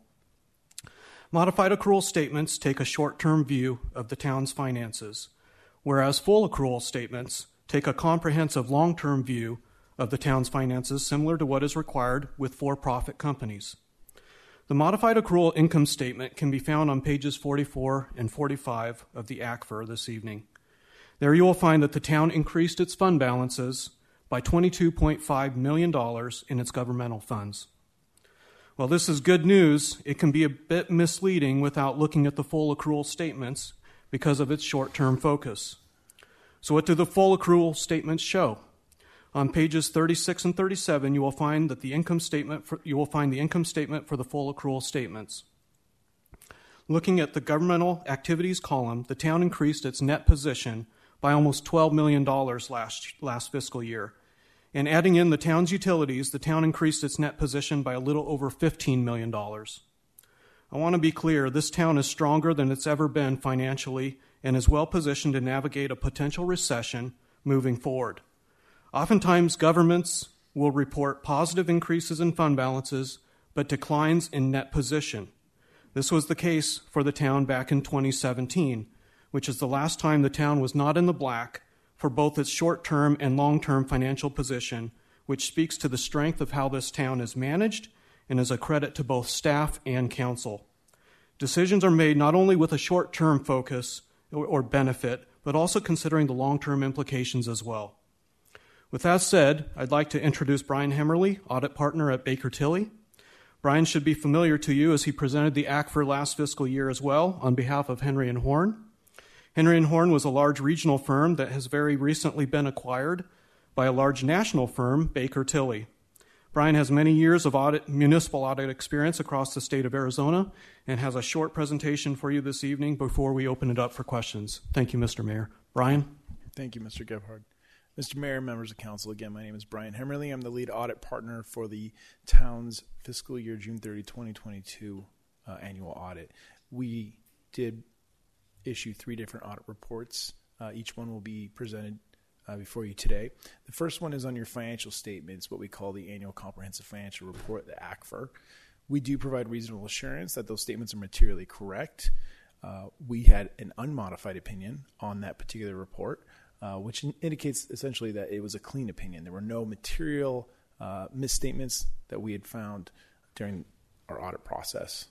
Modified accrual statements take a short-term view of the town's finances, whereas full accrual statements take a comprehensive long-term view of the town's finances, similar to what is required with for-profit companies. The modified accrual income statement can be found on pages forty-four and forty-five of the A C F R this evening. There you will find that the town increased its fund balances by twenty-two point five million dollars in its governmental funds. While this is good news, it can be a bit misleading without looking at the full accrual statements because of its short-term focus. So what do the full accrual statements show? On pages thirty-six and thirty-seven, you will find that the income statement for, you will find the income statement for the full accrual statements. Looking at the governmental activities column, the town increased its net position by almost twelve million dollars last, last fiscal year. And adding in the town's utilities, the town increased its net position by a little over fifteen million dollars. I want to be clear, this town is stronger than it's ever been financially and is well positioned to navigate a potential recession moving forward. Oftentimes, governments will report positive increases in fund balances, but declines in net position. This was the case for the town back in twenty seventeen, which is the last time the town was not in the black for both its short-term and long-term financial position, which speaks to the strength of how this town is managed and is a credit to both staff and council. Decisions are made not only with a short-term focus or benefit, but also considering the long-term implications as well. With that said, I'd like to introduce Brian Hemmerly, audit partner at Baker Tilly. Brian should be familiar to you as he presented the A C F R last fiscal year as well on behalf of Henry and Horn. Henry and Horn was a large regional firm that has very recently been acquired by a large national firm, Baker Tilly. Brian has many years of audit, municipal audit experience across the state of Arizona and has a short presentation for you this evening before we open it up for questions. Thank you, Mister Mayor. Brian? Thank you, Mister Gebhard. Mister Mayor, members of council, again, my name is Brian Hemmerly. I'm the lead audit partner for the town's fiscal year June thirtieth, twenty twenty-two uh, annual audit. We did issue three different audit reports. Uh, each one will be presented uh, before you today. The first one is on your financial statements, what we call the Annual Comprehensive Financial Report, the A C F R. We do provide reasonable assurance that those statements are materially correct. Uh, we had an unmodified opinion on that particular report, Uh, which indicates essentially that it was a clean opinion. There were no material uh, misstatements that we had found during our audit process.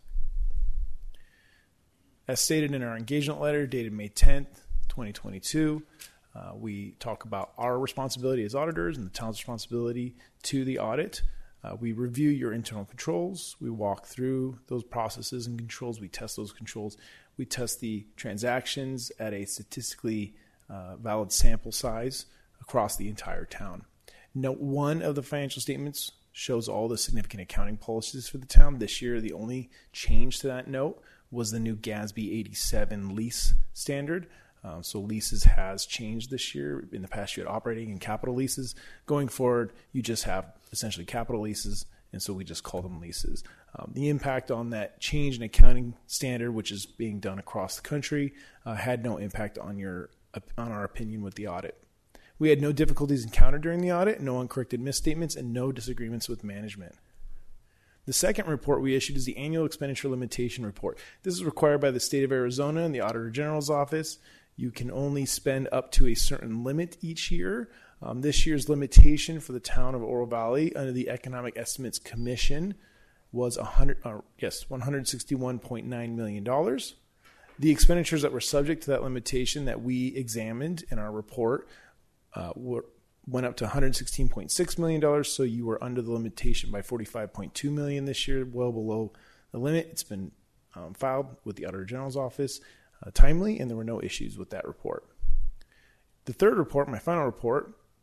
As stated in our engagement letter dated May tenth, twenty twenty-two, uh, we talk about our responsibility as auditors and the town's responsibility to the audit. Uh, we review your internal controls. We walk through those processes and controls. We test those controls. We test the transactions at a statistically Uh, valid sample size across the entire town. Note one of the financial statements shows all the significant accounting policies for the town. This year, the only change to that note was the new GASB eighty-seven lease standard. Um, so leases has changed this year. In the past, you had operating and capital leases. Going forward, you just have essentially capital leases, and so we just call them leases. Um, the impact on that change in accounting standard, which is being done across the country, uh, had no impact on your on our opinion with the audit. We had no difficulties encountered during the audit, no uncorrected misstatements, and no disagreements with management. The second report we issued is the Annual Expenditure Limitation Report. This is required by the state of Arizona and the Auditor General's Office. You can only spend up to a certain limit each year. Um, this year's limitation for the town of Oro Valley under the Economic Estimates Commission was one hundred, uh, yes, one hundred sixty-one point nine million dollars. The expenditures that were subject to that limitation that we examined in our report uh, were, went up to one hundred sixteen point six million dollars, so you were under the limitation by forty-five point two million dollars this year, well below the limit. It's been um, filed with the Auditor General's Office uh, timely, and there were no issues with that report. The third report, my final report,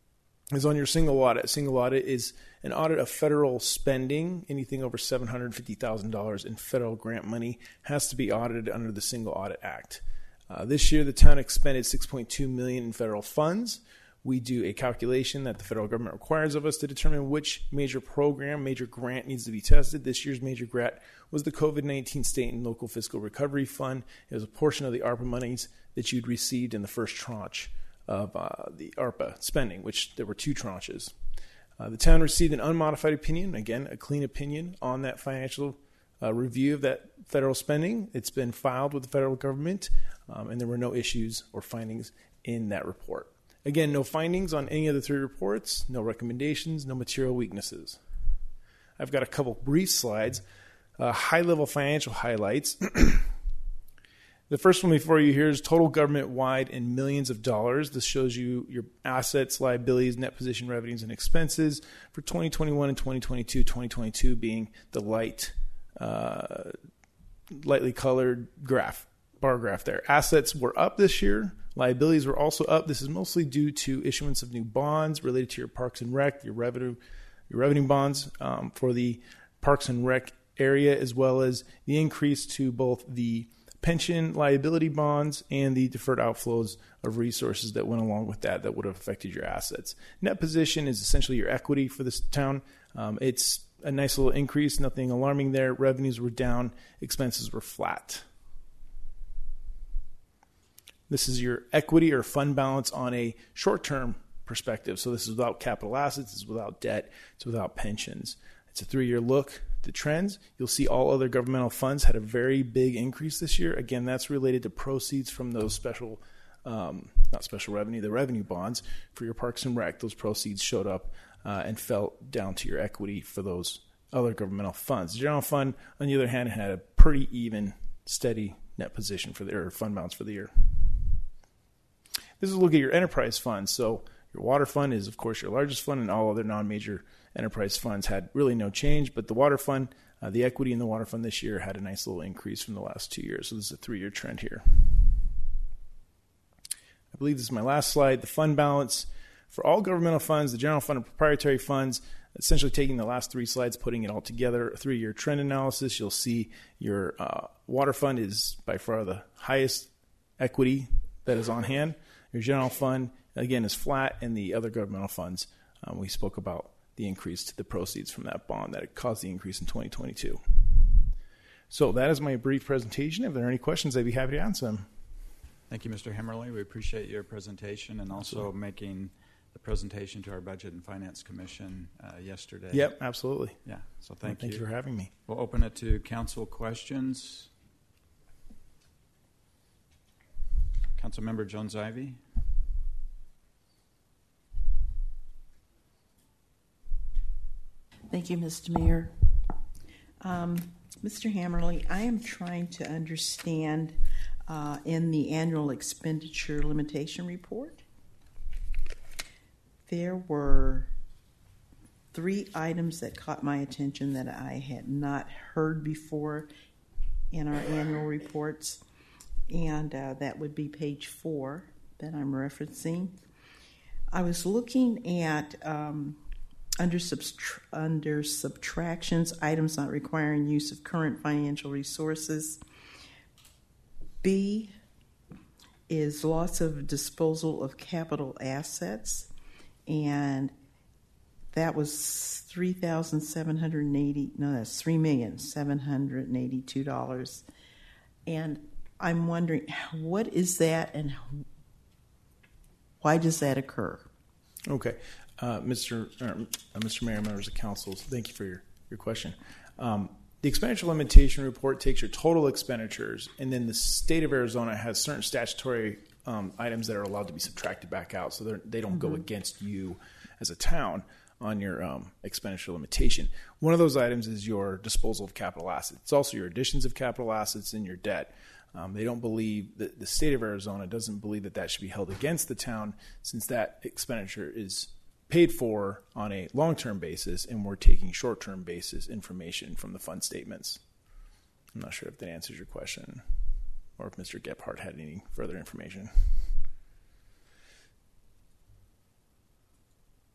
is on your single audit. Single audit is an audit of federal spending. Anything over seven hundred fifty thousand dollars in federal grant money has to be audited under the Single Audit Act. Uh, this year, the town expended six point two million dollars in federal funds. We do a calculation that the federal government requires of us to determine which major program, major grant needs to be tested. This year's major grant was the COVID nineteen State and Local Fiscal Recovery Fund. It was a portion of the ARPA monies that you'd received in the first tranche of uh, the ARPA spending, which there were two tranches. Uh, the town received an unmodified opinion, again, a clean opinion on that financial uh, review of that federal spending. It's been filed with the federal government, um, and there were no issues or findings in that report. Again, no findings on any of the three reports, no recommendations, no material weaknesses. I've got a couple brief slides, uh, high-level financial highlights. The first one before you here is total government-wide in millions of dollars. This shows you your assets, liabilities, net position revenues, and expenses for twenty twenty-one and twenty twenty-two, twenty twenty-two being the light, uh, lightly colored graph, bar graph there. Assets were up this year. Liabilities were also up. This is mostly due to issuance of new bonds related to your Parks and Rec, your revenue, your revenue bonds um, for the Parks and Rec area, as well as the increase to both the pension liability bonds and the deferred outflows of resources that went along with that that would have affected your assets. Net position is essentially your equity for this town. Um, it's a nice little increase, nothing alarming there. Revenues were down, expenses were flat. This is your equity or fund balance on a short-term perspective. So this is without capital assets, it's without debt, it's without pensions. It's a three-year look. The trends, you'll see all other governmental funds had a very big increase this year. Again, that's related to proceeds from those special, um, not special revenue, the revenue bonds for your Parks and Rec. Those proceeds showed up uh, and fell down to your equity for those other governmental funds. The general fund, on the other hand, had a pretty even, steady net position for the or fund balance for the year. This is a look at your enterprise funds. So your water fund is, of course, your largest fund, and all other non-major enterprise funds had really no change. But the water fund, uh, the equity in the water fund this year had a nice little increase from the last two years. So this is a three-year trend here. I believe this is my last slide. The fund balance for all governmental funds, the general fund and proprietary funds, essentially taking the last three slides, putting it all together, a three-year trend analysis. You'll see your uh, water fund is by far the highest equity that is on hand. Your general fund, again, is flat, and the other governmental funds, um, we spoke about the increase to the proceeds from that bond that caused the increase in twenty twenty-two. So that is my brief presentation. If there are any questions, I'd be happy to answer them. Thank you, Mister Hemmerly. We appreciate your presentation and also absolutely. making the presentation to our Budget and Finance Commission uh, yesterday. Yep, absolutely. Yeah, so thank well, you. Thank you for having me. We'll open it to council questions. Councilmember Jones-Ivy. Thank you, Mister Mayor. Um, Mister Hammerly, I am trying to understand uh, in the annual expenditure limitation report, there were three items that caught my attention that I had not heard before in our annual reports. And uh, that would be page four that I'm referencing. I was looking at um, under, subtra- under subtractions, items not requiring use of current financial resources. B is loss of disposal of capital assets, and that was three thousand seven hundred eighty. No, that's three million seven hundred eighty-two dollars, and I'm wondering, what is that and why does that occur? Okay. Uh, Mister Uh, Mister Mayor, members of council, thank you for your, your question. Um, the expenditure limitation report takes your total expenditures, and then the state of Arizona has certain statutory um, items that are allowed to be subtracted back out, so they don't mm-hmm. go against you as a town on your um, expenditure limitation. One of those items is your disposal of capital assets. It's also your additions of capital assets and your debt. Um, they don't believe that the state of Arizona doesn't believe that that should be held against the town, since that expenditure is paid for on a long-term basis, and we're taking short-term basis information from the fund statements. I'm not sure if that answers your question, or if Mister Gephardt had any further information.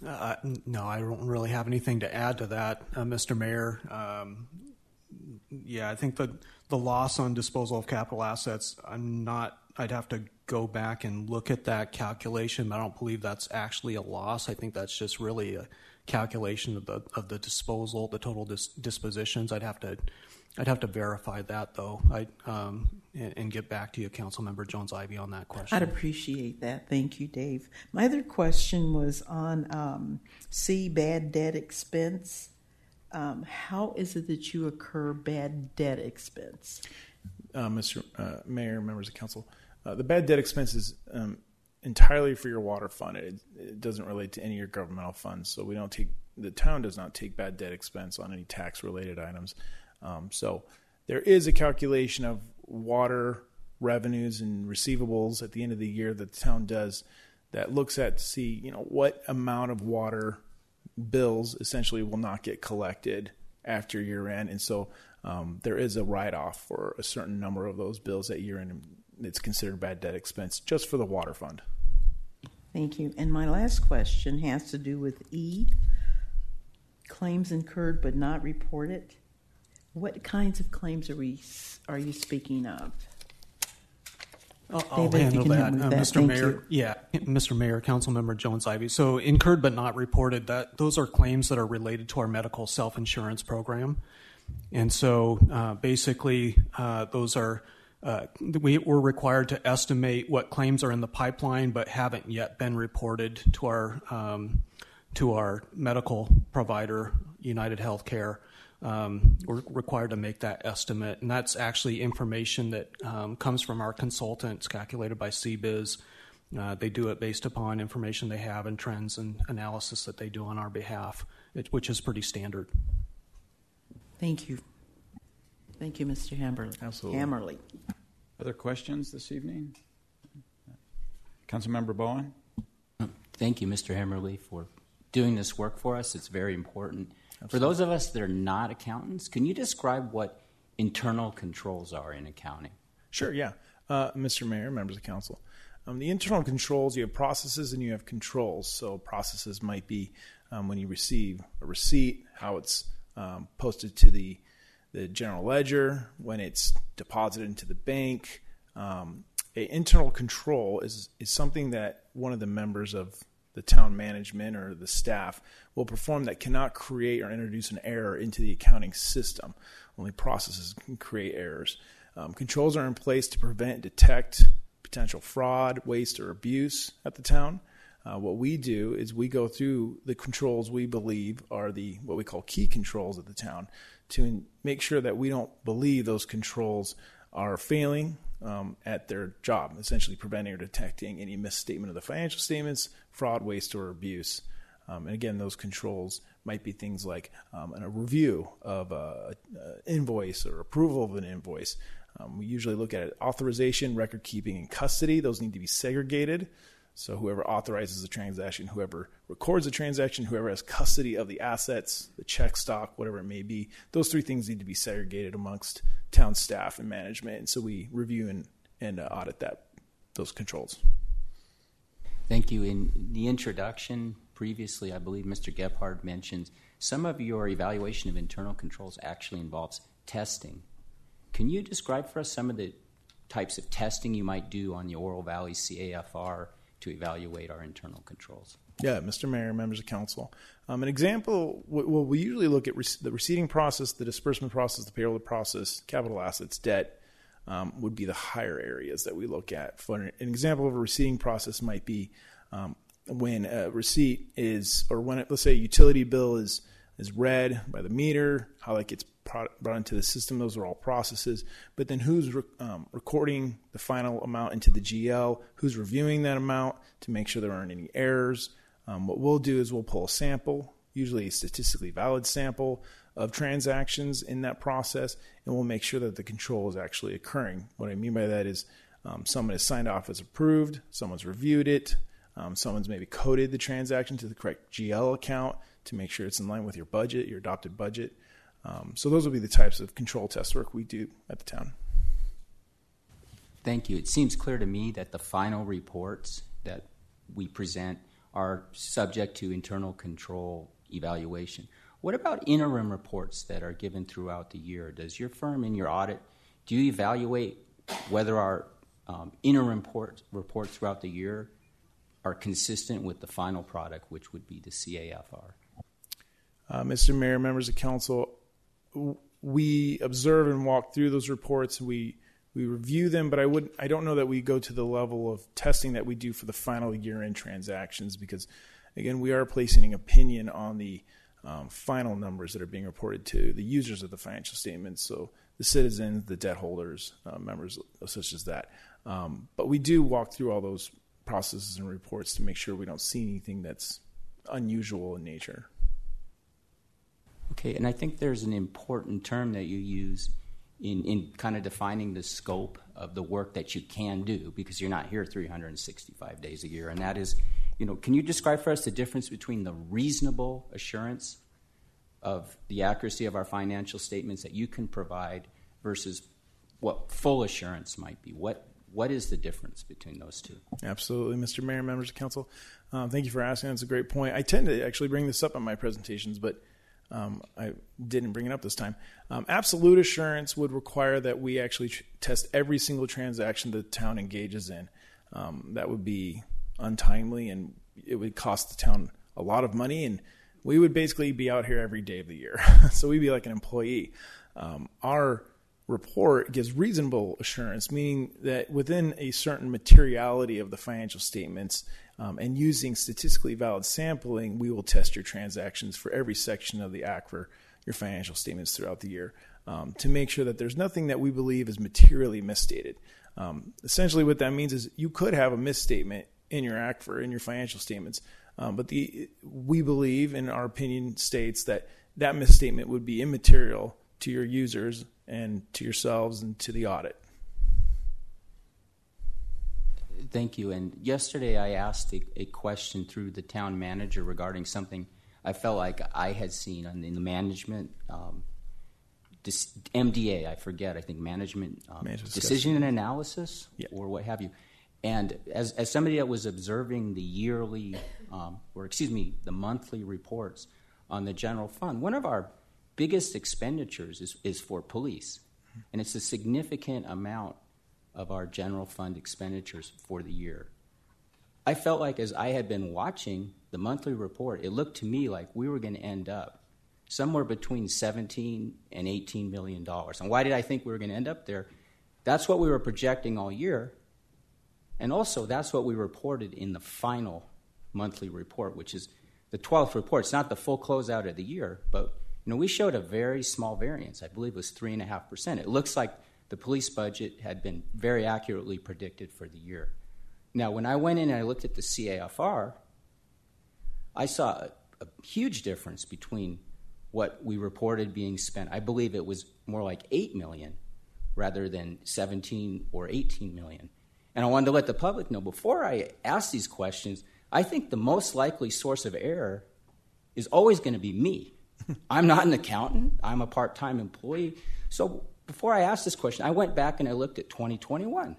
Uh, no, I don't really have anything to add to that, uh, Mister Mayor. Um, yeah, I think that the loss on disposal of capital assets, I'm not, I'd have to go back and look at that calculation, but I don't believe that's actually a loss. I think that's just really a calculation of the of the disposal, the total dis- dispositions. I'd have to I'd have to verify that though. I um, and, and get back to you, Councilmember Jones-Ivy, on that question. I'd appreciate that. Thank you, Dave. My other question was on um, C, bad debt expense. Um, how is it that you incur bad debt expense? Uh, Mister Uh, Mayor, members of council, uh, the bad debt expense is um, entirely for your water fund. It, it doesn't relate to any of your governmental funds, so we don't take the town does not take bad debt expense on any tax related items. Um, so there is a calculation of water revenues and receivables at the end of the year that the town does that looks at to see, you know, what amount of water bills essentially will not get collected after year end. And so um, there is a write-off for a certain number of those bills at year end. It's considered bad debt expense just for the water fund. Thank you. And my last question has to do with E, claims incurred but not reported. What kinds of claims are we are you speaking of? I'll, I'll David, handle that, that. Uh, Mister Thank Mayor. you. Yeah, Mister Mayor, Councilmember Jones-Ivy. So incurred but not reported, that those are claims that are related to our medical self-insurance program. And so uh, basically uh, those are, uh, we, we're required to estimate what claims are in the pipeline but haven't yet been reported to our, um, to our medical provider, United Healthcare. Um, we're required to make that estimate, and that's actually information that um, comes from our consultants, calculated by C B I Z. Uh, they do it based upon information they have and trends and analysis that they do on our behalf, it, which is pretty standard. Thank you. Thank you, Mister Hammerly. Absolutely. Hammerly. Other questions this evening? Councilmember Bowen? Thank you, Mister Hammerly, for doing this work for us. It's very important. Absolutely. For those of us that are not accountants, can you describe what internal controls are in accounting? Sure, yeah. Uh, Mister Mayor, members of council. Um, the internal controls, you have processes and you have controls. So processes might be um, when you receive a receipt, how it's um, posted to the, the general ledger, when it's deposited into the bank. Um, a internal control is, is something that one of the members of the town management or the staff will perform that cannot create or introduce an error into the accounting system. Only processes can create errors. Um, controls are in place to prevent, detect potential fraud, waste, or abuse at the town. Uh, what we do is we go through the controls we believe are the what we call key controls at the town to make sure that we don't believe those controls are failing um, at their job, essentially preventing or detecting any misstatement of the financial statements, fraud, waste, or abuse. Um, and again, those controls might be things like um, a review of an invoice or approval of an invoice. Um, we usually look at it, authorization, record keeping, and custody. Those need to be segregated. So whoever authorizes the transaction, whoever records the transaction, whoever has custody of the assets, the check stock, whatever it may be, those three things need to be segregated amongst town staff and management. And so we review and, and uh, audit that those controls. Thank you. In the introduction previously, I believe Mister Gebhardt mentioned some of your evaluation of internal controls actually involves testing. Can you describe for us some of the types of testing you might do on the Oro Valley C A F R to evaluate our internal controls? Yeah, Mister Mayor, members of council. Um, an example, well, we usually look at rec- the receiving process, the disbursement process, the payroll process, capital assets, debt um, would be the higher areas that we look at. For an example of a receiving process might be um, when a receipt is, or when, it, let's say a utility bill is is read by the meter, how that gets brought into the system. Those are all processes. But then who's re- um, recording the final amount into the G L? Who's reviewing that amount to make sure there aren't any errors? Um, what we'll do is we'll pull a sample, usually a statistically valid sample of transactions in that process, and we'll make sure that the control is actually occurring. What I mean by that is um, someone has signed off as approved, someone's reviewed it, um, someone's maybe coded the transaction to the correct G L account to make sure it's in line with your budget, your adopted budget. Um, so those will be the types of control test work we do at the town. Thank you. It seems clear to me that the final reports that we present are subject to internal control evaluation. What about interim reports that are given throughout the year? Does your firm in your audit, do you evaluate whether our um, interim report, reports throughout the year are consistent with the final product, which would be the C A F R? Uh, Mister Mayor, members of council, we observe and walk through those reports. We we review them, but I would I don't know that we go to the level of testing that we do for the final year-end transactions because, again, we are placing an opinion on the um, final numbers that are being reported to the users of the financial statements, so the citizens, the debt holders, uh, members such as that. Um, but we do walk through all those processes and reports to make sure we don't see anything that's unusual in nature. Okay, and I think there's an important term that you use in, in kind of defining the scope of the work that you can do, because you're not here three hundred sixty-five days a year, and that is, you know, can you describe for us the difference between the reasonable assurance of the accuracy of our financial statements that you can provide versus what full assurance might be? What What is the difference between those two? Absolutely, Mister Mayor, members of council. Um, thank you for asking. That's a great point. I tend to actually bring this up in my presentations, but um, I didn't bring it up this time. Um, absolute assurance would require that we actually tr- test every single transaction the town engages in. Um, that would be untimely, and it would cost the town a lot of money, and we would basically be out here every day of the year. So we'd be like an employee. Um, our report gives reasonable assurance, meaning that within a certain materiality of the financial statements um, and using statistically valid sampling, we will test your transactions for every section of the act for your financial statements throughout the year um, to make sure that there's nothing that we believe is materially misstated. Um, essentially what that means is you could have a misstatement in your A C F R, in your financial statements, um, but the we believe, in our opinion, states that that misstatement would be immaterial to your users and to yourselves and to the audit. Thank you. And yesterday I asked a, a question through the town manager regarding something I felt like I had seen on, in the management, um, dis, M D A, I forget, I think management, um, management decision and analysis, yeah. or what have you. And as, as somebody that was observing the yearly, um, or excuse me, the monthly reports on the general fund, one of our biggest expenditures is, is for police, and it's a significant amount of our general fund expenditures for the year. I felt like as I had been watching the monthly report, it looked to me like we were going to end up somewhere between seventeen and eighteen million dollars. And why did I think we were going to end up there? That's what we were projecting all year, and also that's what we reported in the final monthly report, which is the twelfth report. It's not the full closeout of the year, but you know, we showed a very small variance. I believe it was three point five percent. It looks like the police budget had been very accurately predicted for the year. Now, when I went in and I looked at the C A F R, I saw a, a huge difference between what we reported being spent. I believe it was more like eight million dollars rather than seventeen or eighteen million dollars. And I wanted to let the public know, before I ask these questions, I think the most likely source of error is always going to be me. I'm not an accountant. I'm a part-time employee. So before I asked this question, I went back and I looked at twenty twenty-one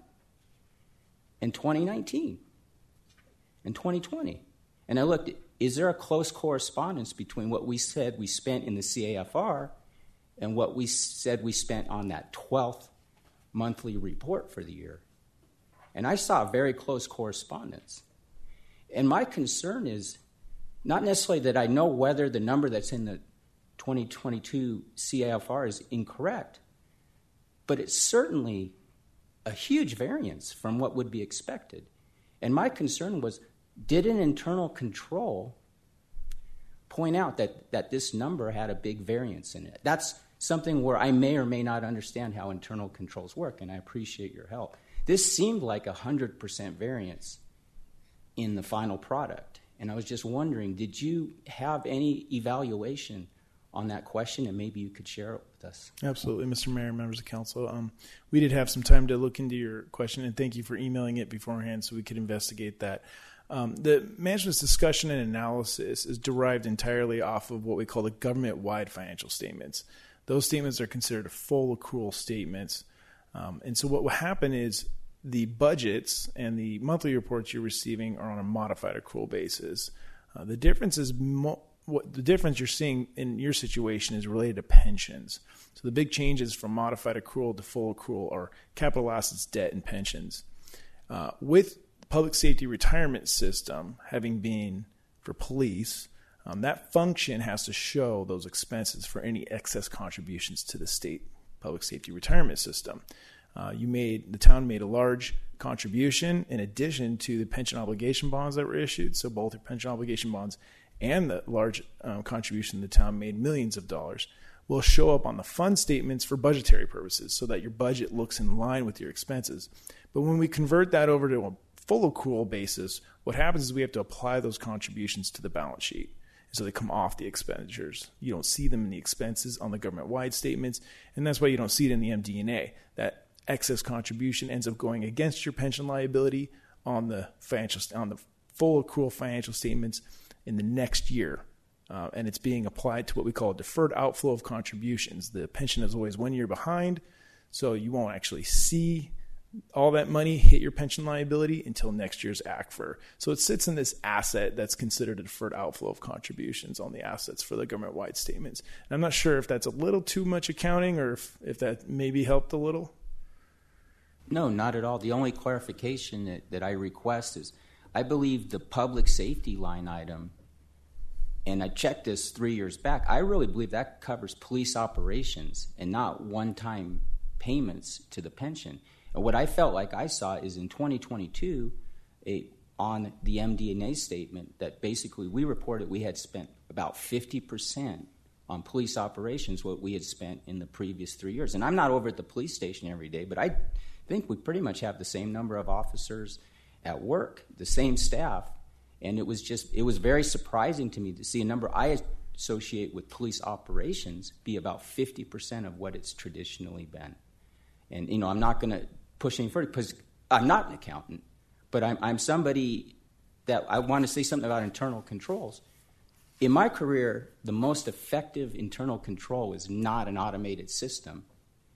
and twenty nineteen and twenty twenty. And I looked, is there a close correspondence between what we said we spent in the C A F R and what we said we spent on that twelfth monthly report for the year? And I saw a very close correspondence. And my concern is not necessarily that I know whether the number that's in the twenty twenty-two C A F R is incorrect, but it's certainly a huge variance from what would be expected. And my concern was, did an internal control point out that, that this number had a big variance in it? That's something where I may or may not understand how internal controls work, and I appreciate your help. This seemed like a one hundred percent variance in the final product. And I was just wondering, did you have any evaluation on that question, and maybe you could share it with us? Absolutely, Mister Mayor, members of council. Um, we did have some time to look into your question, and thank you for emailing it beforehand so we could investigate that. Um, the management's discussion and analysis is derived entirely off of what we call the government-wide financial statements. Those statements are considered full accrual statements. Um, and so what will happen is the budgets and the monthly reports you're receiving are on a modified accrual basis. Uh, the difference is mo- what the difference you're seeing in your situation is related to pensions. So the big changes from modified accrual to full accrual are capital assets, debt, and pensions. Uh, with public safety retirement system having been for police, um, that function has to show those expenses for any excess contributions to the state public safety retirement system. Uh, you made the town made a large contribution in addition to the pension obligation bonds that were issued. So both the pension obligation bonds and the large um, contribution the town made, millions of dollars, will show up on the fund statements for budgetary purposes so that your budget looks in line with your expenses. But when we convert that over to a full accrual basis, what happens is we have to apply those contributions to the balance sheet. So they come off the expenditures. You don't see them in the expenses on the government-wide statements, and that's why you don't see it in the M D and A. That excess contribution ends up going against your pension liability on the financial on the full accrual financial statements in the next year, uh, and it's being applied to what we call a deferred outflow of contributions. The pension is always one year behind, so you won't actually see all that money hit your pension liability until next year's A C F R. So it sits in this asset that's considered a deferred outflow of contributions on the assets for the government-wide statements. And I'm not sure if that's a little too much accounting or if, if that maybe helped a little. No, not at all. The only clarification that, that I request is I believe the public safety line item, and I checked this three years back, I really believe that covers police operations and not one-time payments to the pension. And what I felt like I saw is in twenty twenty-two, a, on the M D and A statement, that basically we reported we had spent about fifty percent on police operations what we had spent in the previous three years. And I'm not over at the police station every day, but I think we pretty much have the same number of officers at work, the same staff. And it was just, it was very surprising to me to see a number I associate with police operations be about fifty percent of what it's traditionally been. And, you know, I'm not going to push any further because I'm not an accountant, but I'm, I'm somebody that I want to say something about internal controls. In my career, the most effective internal control is not an automated system.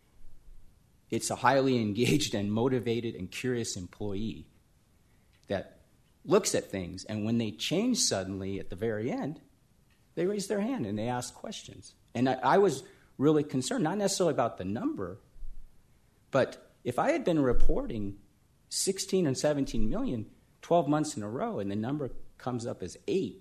It's a highly engaged and motivated and curious employee that looks at things, and when they change suddenly at the very end, they raise their hand and they ask questions. And I, I was really concerned, not necessarily about the number, but if I had been reporting sixteen and seventeen million twelve months in a row and the number comes up as eight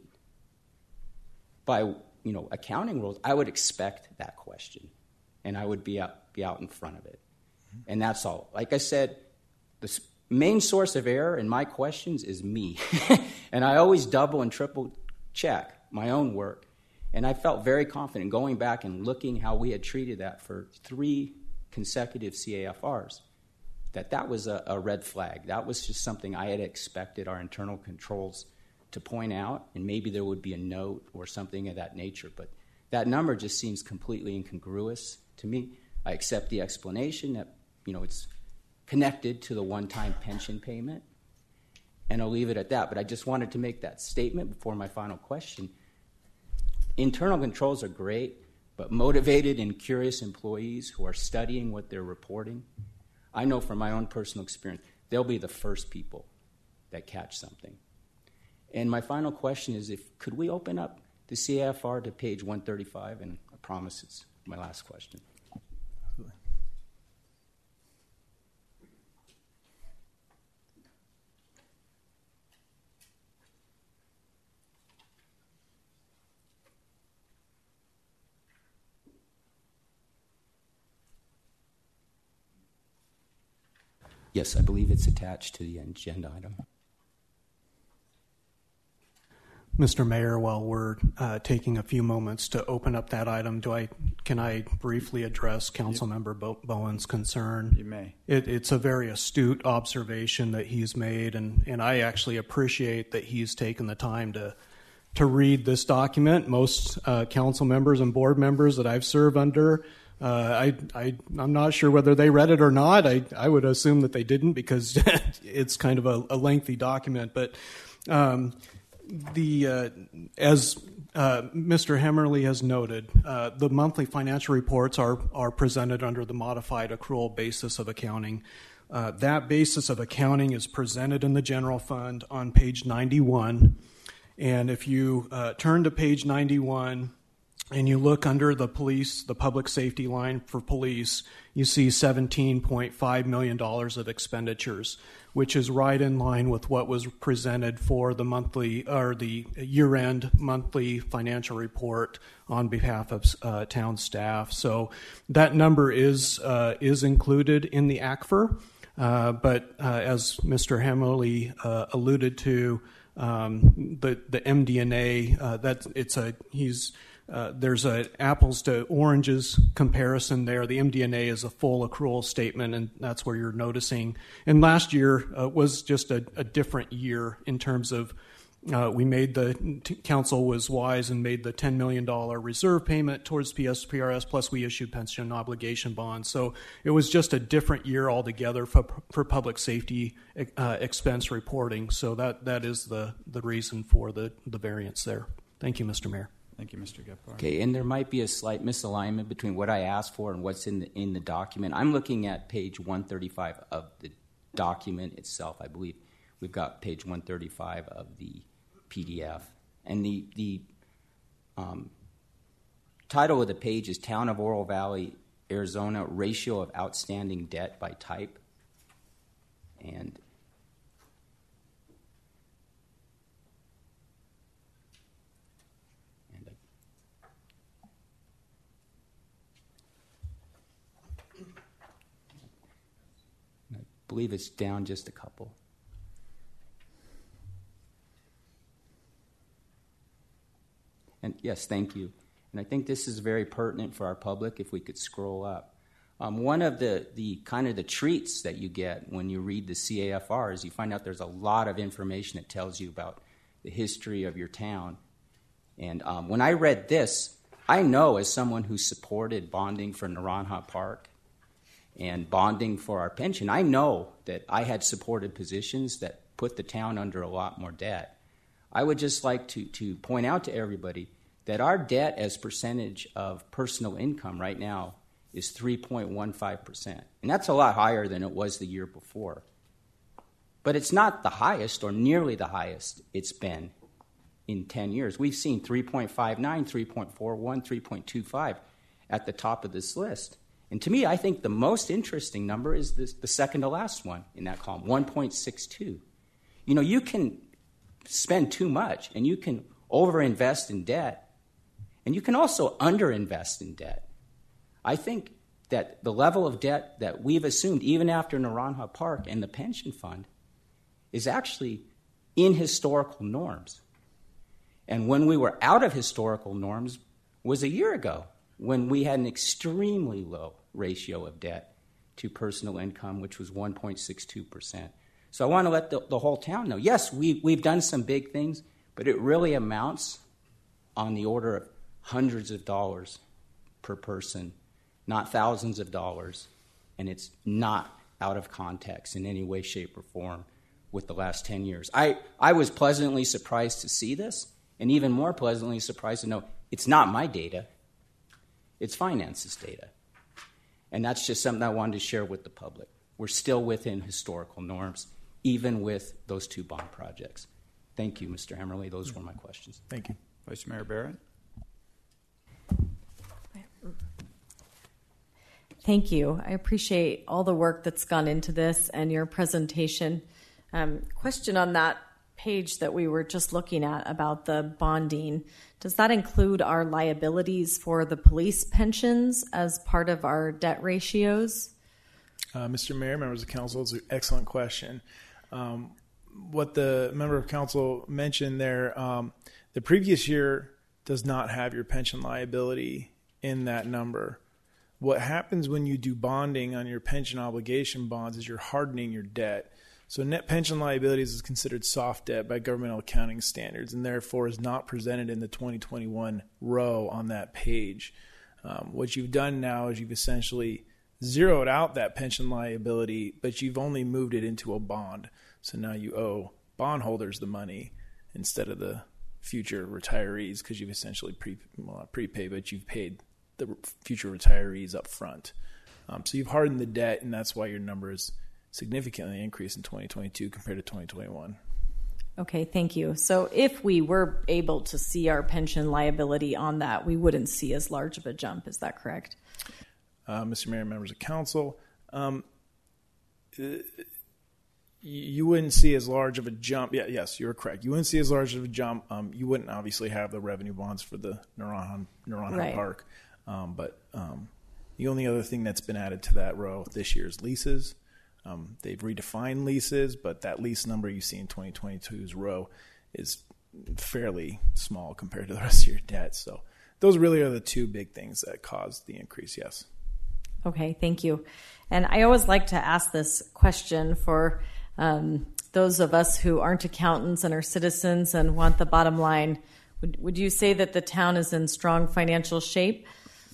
by, you know, accounting rules, I would expect that question and I would be out, be out in front of it. Mm-hmm. And that's all. Like I said, the main source of error in my questions is me. And I always double and triple check my own work. And I felt very confident going back and looking how we had treated that for three consecutive C A F Rs, that that was a, a red flag. That was just something I had expected our internal controls to point out, and maybe there would be a note or something of that nature. But that number just seems completely incongruous to me. I accept the explanation that, you know, it's connected to the one-time pension payment, and I'll leave it at that. But I just wanted to make that statement before my final question. Internal controls are great, but motivated and curious employees who are studying what they're reporting, I know from my own personal experience, they'll be the first people that catch something. And my final question is, if could we open up the C A F R to page one thirty-five? And I promise it's my last question. Yes, I believe it's attached to the agenda item. Mister Mayor, while we're uh, taking a few moments to open up that item, do I can I briefly address Councilmember Bo- Bowen's concern? You may. It, it's a very astute observation that he's made, and, and I actually appreciate that he's taken the time to to read this document. Most uh, council members and board members that I've served under, uh, I, I, I'm not sure whether they read it or not. I, I would assume that they didn't because it's kind of a, a lengthy document. But um, the uh, as uh, Mister Hemmerly has noted, uh, the monthly financial reports are are presented under the modified accrual basis of accounting. Uh, that basis of accounting is presented in the general fund on page ninety-one. And if you uh, turn to page ninety-one and you look under the police, the public safety line for police, you see seventeen point five million dollars of expenditures, which is right in line with what was presented for the monthly or the year-end monthly financial report on behalf of uh, town staff. So that number is uh, is included in the A C F R, uh, but uh, as Mister Hammerly uh, alluded to, um, the the M D N A uh, that it's a he's. Uh, there's a apples to oranges comparison there. The M D N A is a full accrual statement, and that's where you're noticing. And last year uh, was just a, a different year in terms of uh, we made the t- council was wise and made the ten million dollars reserve payment towards P S P R S, plus we issued pension obligation bonds. So it was just a different year altogether for, for public safety uh, expense reporting. So that, that is the, the reason for the, the variance there. Thank you, Mister Mayor. Thank you, Mister Gephardt. Okay, and there might be a slight misalignment between what I asked for and what's in the, in the document. I'm looking at page one thirty-five of the document itself. I believe we've got page one thirty-five of the P D F. And the, the um, title of the page is Town of Oro Valley, Arizona, Ratio of Outstanding Debt by Type. And I believe it's down just a couple. And yes, thank you. And I think this is very pertinent for our public if we could scroll up. Um, one of the, the kind of the treats that you get when you read the C A F R is you find out there's a lot of information that tells you about the history of your town. And um, when I read this, I know as someone who supported bonding for Naranja Park and bonding for our pension, I know that I had supported positions that put the town under a lot more debt. I would just like to, to point out to everybody that our debt as percentage of personal income right now is three point one five percent. And that's a lot higher than it was the year before. But it's not the highest or nearly the highest it's been in ten years. We've seen three point five nine, three point four one, three point two five at the top of this list. And to me, I think the most interesting number is this, the second to last one in that column, one point six two. You know, you can spend too much, and you can overinvest in debt, and you can also underinvest in debt. I think that the level of debt that we've assumed, even after Naranja Park and the pension fund, is actually in historical norms. And when we were out of historical norms was a year ago, when we had an extremely low ratio of debt to personal income, which was one point six two percent. So I want to let the, the whole town know, yes, we, we've done some big things, but it really amounts on the order of hundreds of dollars per person, not thousands of dollars, and it's not out of context in any way, shape, or form with the last ten years. I, I was pleasantly surprised to see this, and even more pleasantly surprised to know it's not my data. It's finances data. And that's just something I wanted to share with the public. We're still within historical norms, even with those two bond projects. Thank you, Mister Hammerly. Those were my questions. Thank you. Vice Mayor Barrett. Thank you. I appreciate all the work that's gone into this and your presentation. Um, question on that page that we were just looking at about the bonding. Does that include our liabilities for the police pensions as part of our debt ratios? Uh, Mister Mayor, members of council, it's an excellent question. Um, what the member of council mentioned there, um, the previous year does not have your pension liability in that number. What happens when you do bonding on your pension obligation bonds is you're hardening your debt. So net pension liabilities is considered soft debt by governmental accounting standards and therefore is not presented in the twenty twenty-one row on that page. Um, what you've done now is you've essentially zeroed out that pension liability, but you've only moved it into a bond. So now you owe bondholders the money instead of the future retirees because you've essentially pre, well, not prepaid, but you've paid the future retirees up front. Um, so you've hardened the debt, and that's why your number is significantly increase in twenty twenty-two compared to twenty twenty-one. Okay, thank you. So if we were able to see our pension liability on that, we wouldn't see as large of a jump. Is that correct? Uh, Mister Mayor, members of council, um, uh, you wouldn't see as large of a jump. Yeah, yes, you're correct. You wouldn't see as large of a jump. Um, you wouldn't obviously have the revenue bonds for the Neuron Neuron Right. Park. Um, but um, the only other thing that's been added to that row this year is leases. Um, they've redefined leases, but that lease number you see in twenty twenty-two's row is fairly small compared to the rest of your debt. So those really are the two big things that caused the increase, yes. Okay, thank you. And I always like to ask this question for um, those of us who aren't accountants and are citizens and want the bottom line. Would, would you say that the town is in strong financial shape?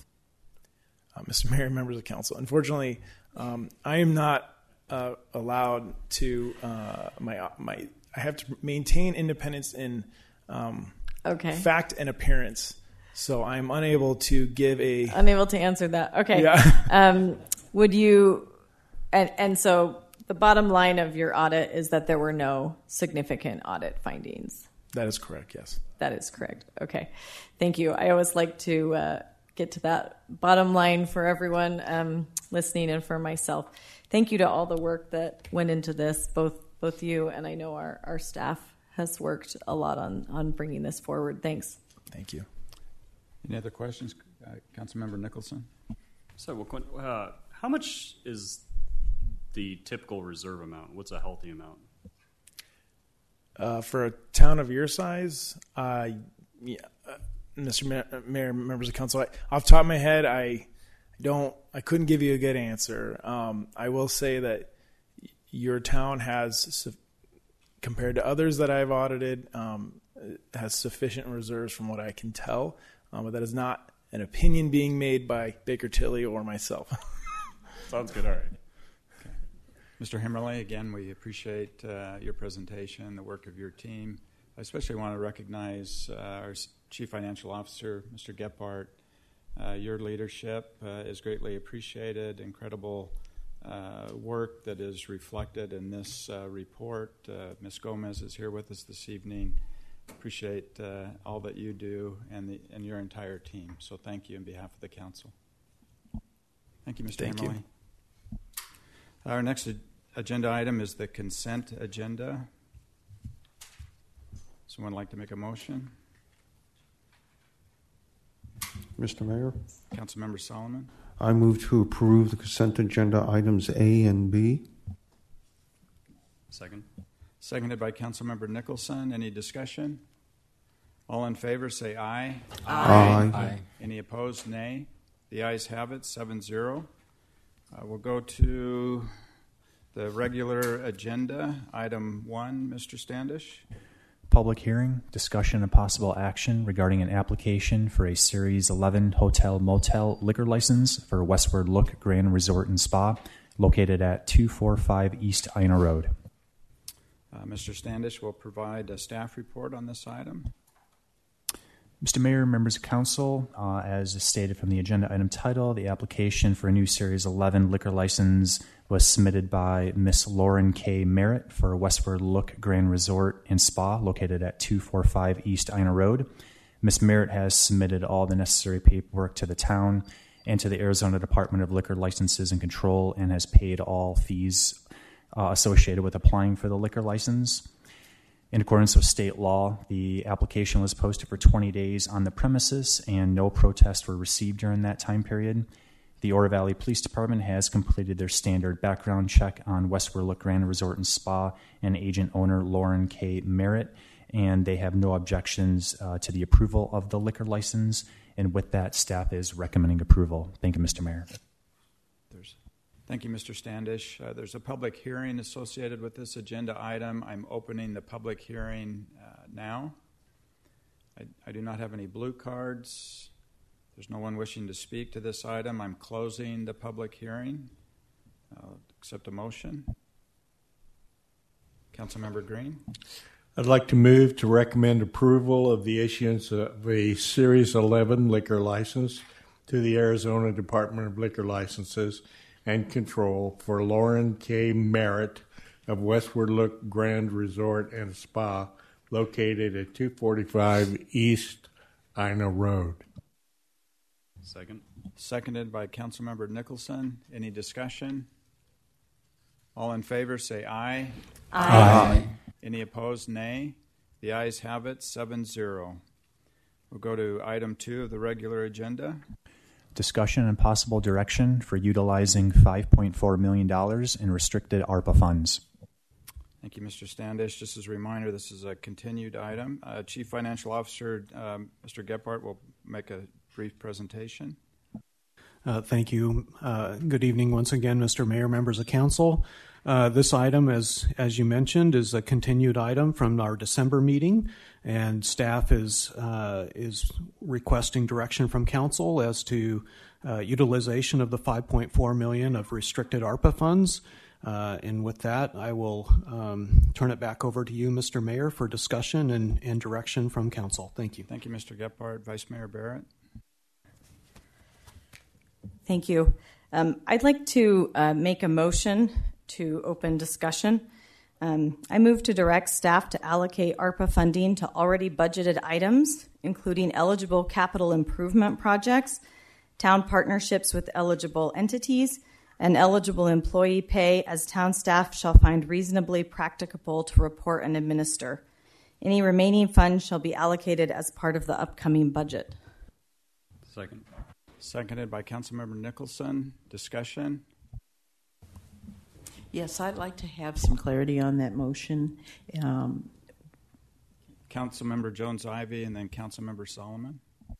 Uh, Mister Mayor, members of council, unfortunately, um, I am not uh, allowed to uh, my my. I have to maintain independence in um, okay. fact and appearance, so I'm unable to give a unable to answer that. Okay. Yeah. um, would you? And and so the bottom line of your audit is that there were no significant audit findings. That is correct. Yes. That is correct. Okay. Thank you. I always like to uh, get to that bottom line for everyone um, listening and for myself. Thank you to all the work that went into this, both both you and I know our, our staff has worked a lot on, on bringing this forward. Thanks. Thank you. Any other questions? Uh, Councilmember Nicholson? So, uh, how much is the typical reserve amount? What's a healthy amount? Uh, for a town of your size, uh, yeah, uh, Mister Mayor, Mayor, members of council, I, off the top of my head, I don't, I couldn't give you a good answer. Um, I will say that your town has, compared to others that I've audited, um, has sufficient reserves from what I can tell, um, but that is not an opinion being made by Baker Tilly or myself. Sounds good. All right. Mister Himmerle, again, we appreciate uh, your presentation, the work of your team. I especially want to recognize uh, our Chief Financial Officer, Mister Gephardt. Uh, your leadership uh, is greatly appreciated. Incredible uh, work that is reflected in this uh, report. Uh, Miz Gomez is here with us this evening. Appreciate uh, all that you do and, the, and your entire team. So thank you on behalf of the council. Thank you, Mister Thank Himmerle. you. Our next agenda item is the consent agenda. Someone like to make a motion? Mister Mayor? Councilmember Solomon? I move to approve the consent agenda items A and B. Second. Seconded by Councilmember Nicholson. Any discussion? All in favor say aye. Aye. Aye. Aye. Any opposed, nay. The ayes have it, seven zero. Uh, we'll go to the regular agenda. Item one, Mister Standish. Public hearing, discussion and possible action regarding an application for a Series eleven Hotel Motel liquor license for Westward Look Grand Resort and Spa located at two forty-five East Ina Road. Uh, Mister Standish will provide a staff report on this item. Mister Mayor, members of council, uh, as stated from the agenda item title, the application for a new Series eleven liquor license was submitted by Miss Lauren K. Merritt for Westward Look Grand Resort and Spa located at two forty-five East Ina Road. Miss Merritt has submitted all the necessary paperwork to the town and to the Arizona Department of Liquor Licenses and Control and has paid all fees uh, associated with applying for the liquor license. In accordance with state law, the application was posted for twenty days on the premises and no protests were received during that time period. The Oro Valley Police Department has completed their standard background check on Westward Look Grand Resort and Spa and agent owner Lauren K. Merritt, and they have no objections uh, to the approval of the liquor license. And with that, staff is recommending approval. Thank you, Mister Mayor. There's, thank you, Mister Standish. Uh, there's a public hearing associated with this agenda item. I'm opening the public hearing uh, now. I, I do not have any blue cards. There's no one wishing to speak to this item. I'm closing the public hearing. I'll accept a motion. Councilmember Green. I'd like to move to recommend approval of the issuance of a Series eleven liquor license to the Arizona Department of Liquor Licenses and control for Lauren K. Merritt of Westward Look Grand Resort and Spa, located at two forty-five East Ina Road. Second. Seconded by Councilmember Nicholson. Any discussion? All in favor say aye. Aye. Aye. Any opposed, nay. The ayes have it, seven zero. We'll go to item two of the regular agenda. Discussion and possible direction for utilizing five point four million dollars in restricted ARPA funds. Thank you, Mister Standish. Just as a reminder, this is a continued item. Uh, Chief Financial Officer um, Mister Gephardt will make a brief presentation. Uh, thank you. Uh, good evening once again, Mister Mayor, members of council. Uh, this item, as as you mentioned, is a continued item from our December meeting, and staff is uh, is requesting direction from council as to uh, utilization of the five point four million dollars of restricted ARPA funds. Uh, and with that, I will um, turn it back over to you, Mister Mayor, for discussion and, and direction from council. Thank you. Thank you, Mister Gephardt. Vice Mayor Barrett. Thank you. Um, I'd like to uh, make a motion to open discussion. Um, I move to direct staff to allocate ARPA funding to already budgeted items, including eligible capital improvement projects, town partnerships with eligible entities, and eligible employee pay as town staff shall find reasonably practicable to report and administer. Any remaining funds shall be allocated as part of the upcoming budget. Second. Seconded by Councilmember Nicholson. Discussion? Yes, I'd like to have some clarity on that motion. Um, Councilmember Jones-Ivy and then Councilmember Solomon.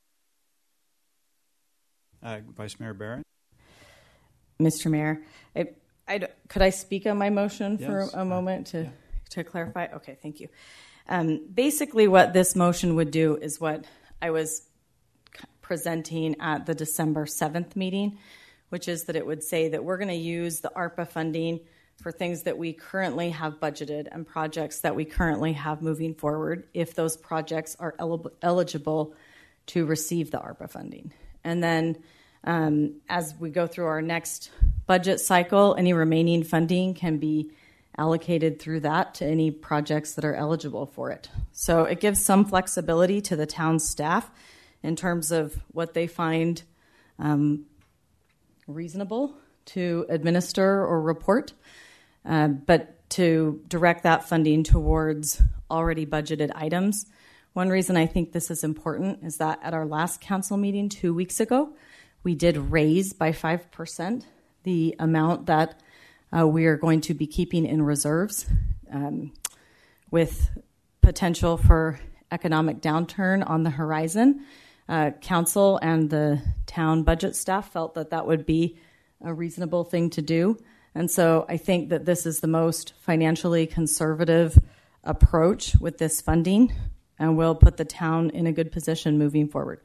Uh, Vice Mayor Barrett. Mister Mayor, I, I, could I speak on my motion Yes. for a moment to, Yeah. to clarify? Okay, thank you. Um, basically, what this motion would do is what I was presenting at the December seventh meeting, which is that it would say that we're going to use the ARPA funding for things that we currently have budgeted and projects that we currently have moving forward if those projects are el- eligible to receive the ARPA funding. And then um, as we go through our next budget cycle, any remaining funding can be allocated through that to any projects that are eligible for it. So it gives some flexibility to the town staff in terms of what they find um, reasonable to administer or report, uh, but to direct that funding towards already budgeted items. One reason I think this is important is that at our last council meeting two weeks ago, we did raise by five percent the amount that uh, we are going to be keeping in reserves um, with potential for economic downturn on the horizon. Uh, council and the town budget staff felt that that would be a reasonable thing to do. And so I think that this is the most financially conservative approach with this funding and will put the town in a good position moving forward.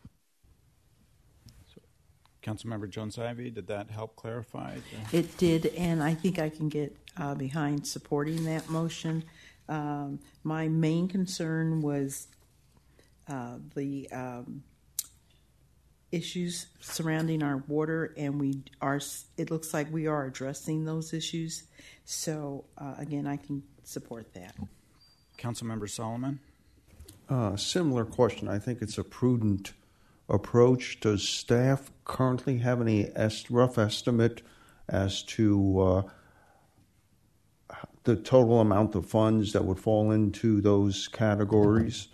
Councilmember Jones-Ivy, did that help clarify? The- It did, and I think I can get uh, behind supporting that motion. Um, my main concern was uh, the um, issues surrounding our water, and we are. It looks like we are addressing those issues. So uh, again, I can support that. Councilmember Solomon. Uh, similar question. I think it's a prudent approach. Does staff currently have any est- rough estimate as to uh, the total amount of funds that would fall into those categories?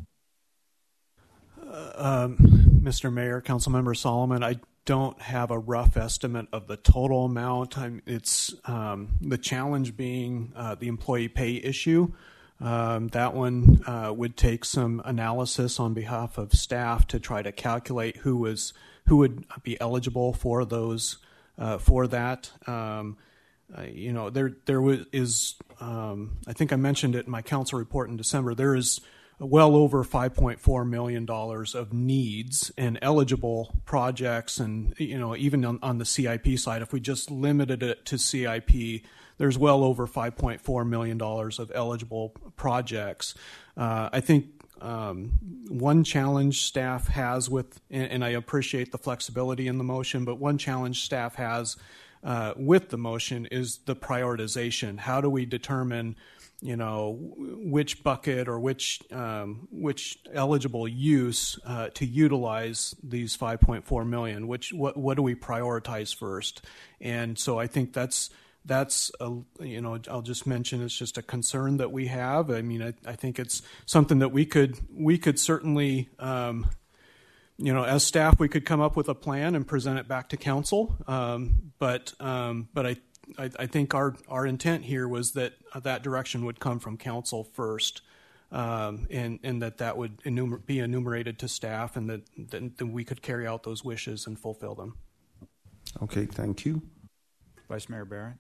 Uh, um, Mister Mayor, Councilmember Solomon, I don't have a rough estimate of the total amount. I'm, it's um, the challenge being uh, the employee pay issue. Um, that one uh, would take some analysis on behalf of staff to try to calculate who was who would be eligible for those uh, for that. Um, uh, you know, there there was, is um, I think I mentioned it in my council report in December. There is well over five point four million dollars of needs and eligible projects, and you know, even on, on the C I P side, if we just limited it to C I P, there's well over five point four million dollars of eligible projects. Uh, I think um, one challenge staff has with, and, and I appreciate the flexibility in the motion, but one challenge staff has uh, with the motion is the prioritization. How do we determine, you know, which bucket or which um, which eligible use uh, to utilize these five point four million? Which what what do we prioritize first? And so I think that's that's a, you know, I'll just mention it's just a concern that we have. I mean, I, I think it's something that we could we could certainly. Um, You know, as staff, we could come up with a plan and present it back to council. Um, but um, but I, I I think our our intent here was that uh, that direction would come from council first, um, and and that that would enumer- be enumerated to staff, and that, that that we could carry out those wishes and fulfill them. Okay, thank you. Vice Mayor Barrett.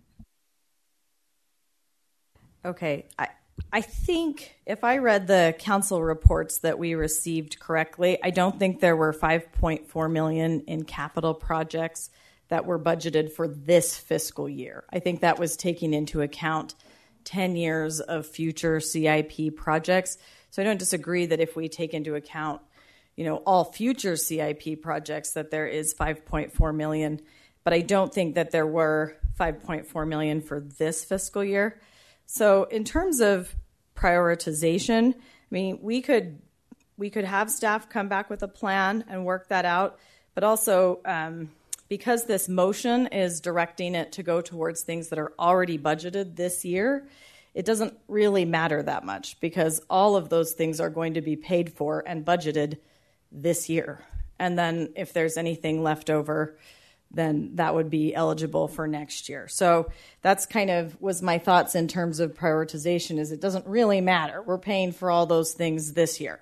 Okay, I. I think if I read the council reports that we received correctly, I don't think there were five point four million dollars in capital projects that were budgeted for this fiscal year. I think that was taking into account ten years of future C I P projects. So I don't disagree that if we take into account, you know, all future C I P projects that there is five point four million dollars, but I don't think that there were five point four million dollars for this fiscal year. So in terms of prioritization, I mean, we could we could have staff come back with a plan and work that out, but also um, because this motion is directing it to go towards things that are already budgeted this year, it doesn't really matter that much because all of those things are going to be paid for and budgeted this year. And then if there's anything left over, then that would be eligible for next year. So that's kind of was my thoughts in terms of prioritization is it doesn't really matter. We're paying for all those things this year,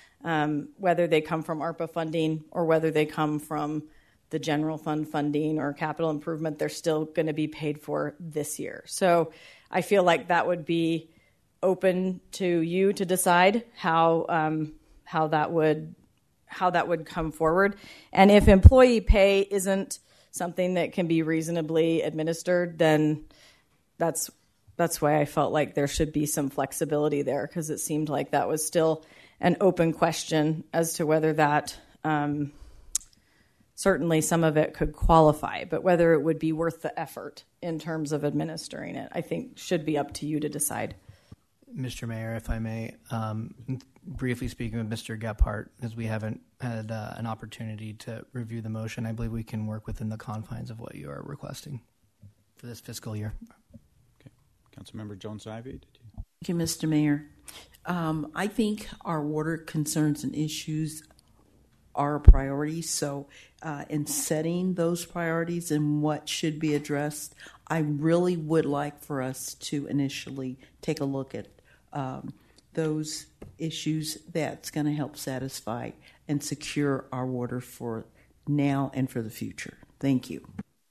um, whether they come from ARPA funding or whether they come from the general fund funding or capital improvement, they're still going to be paid for this year. So I feel like that would be open to you to decide how um, how that would how that would come forward. And if employee pay isn't something that can be reasonably administered, then that's that's why I felt like there should be some flexibility there because it seemed like that was still an open question as to whether that um, certainly some of it could qualify, but whether it would be worth the effort in terms of administering it, I think should be up to you to decide. Mister Mayor, if I may, um, briefly speaking with Mister Gephardt, because we haven't had uh, an opportunity to review the motion, I believe we can work within the confines of what you are requesting for this fiscal year. Okay. Councilmember Jones-Ivy, did you? Thank you, Mister Mayor. Um, I think our water concerns and issues are a priority. So uh, in setting those priorities and what should be addressed, I really would like for us to initially take a look at um, those issues that's going to help satisfy and secure our water for now and for the future. Thank you.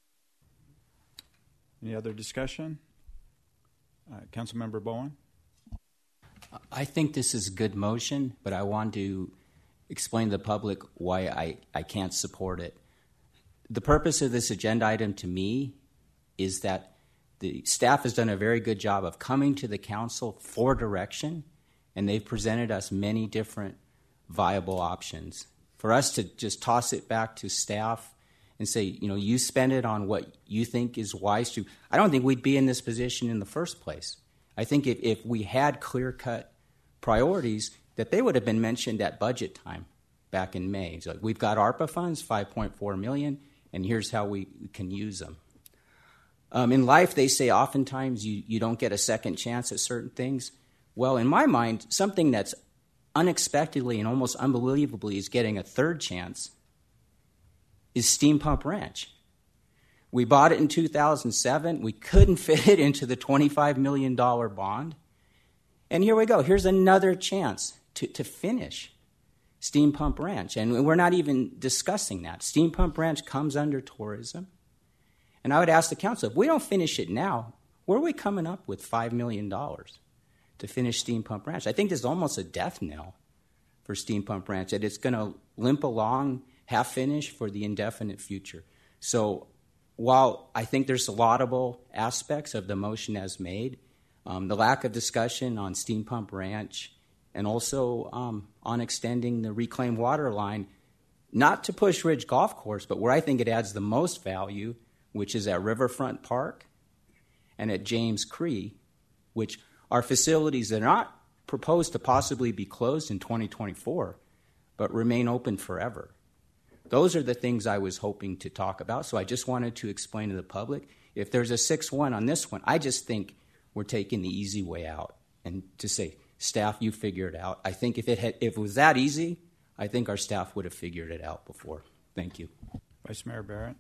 Any other discussion? Uh, Councilmember Bowen? I think this is a good motion, but I want to explain to the public why I, I can't support it. The purpose of this agenda item to me is that the staff has done a very good job of coming to the council for direction, and they've presented us many different viable options. For us to just toss it back to staff and say, you know, you spend it on what you think is wise to, I don't think we'd be in this position in the first place. I think if, if we had clear-cut priorities, that they would have been mentioned at budget time back in May. So we've got ARPA funds, five point four million dollars, and here's how we can use them. Um, in life, they say oftentimes you, you don't get a second chance at certain things. Well, in my mind, something that's unexpectedly and almost unbelievably is getting a third chance is Steam Pump Ranch. We bought it in two thousand seven. We couldn't fit it into the twenty-five million dollars bond. And here we go. Here's another chance to, to finish Steam Pump Ranch. And we're not even discussing that. Steam Pump Ranch comes under tourism. And I would ask the council, if we don't finish it now, where are we coming up with five million dollars to finish Steam Pump Ranch? I think this is almost a death knell for Steam Pump Ranch, that it's going to limp along half-finished for the indefinite future. So while I think there's laudable aspects of the motion as made, um, the lack of discussion on Steam Pump Ranch and also um, on extending the reclaimed water line, not to Push Ridge Golf Course, but where I think it adds the most value which is at Riverfront Park, and at James Cree, which are facilities that are not proposed to possibly be closed in twenty twenty-four, but remain open forever. Those are the things I was hoping to talk about, so I just wanted to explain to the public. If there's a six one on this one, I just think we're taking the easy way out. And to say, staff, you figure it out. I think if it had, if it was that easy, I think our staff would have figured it out before. Thank you. Vice Mayor Barrett?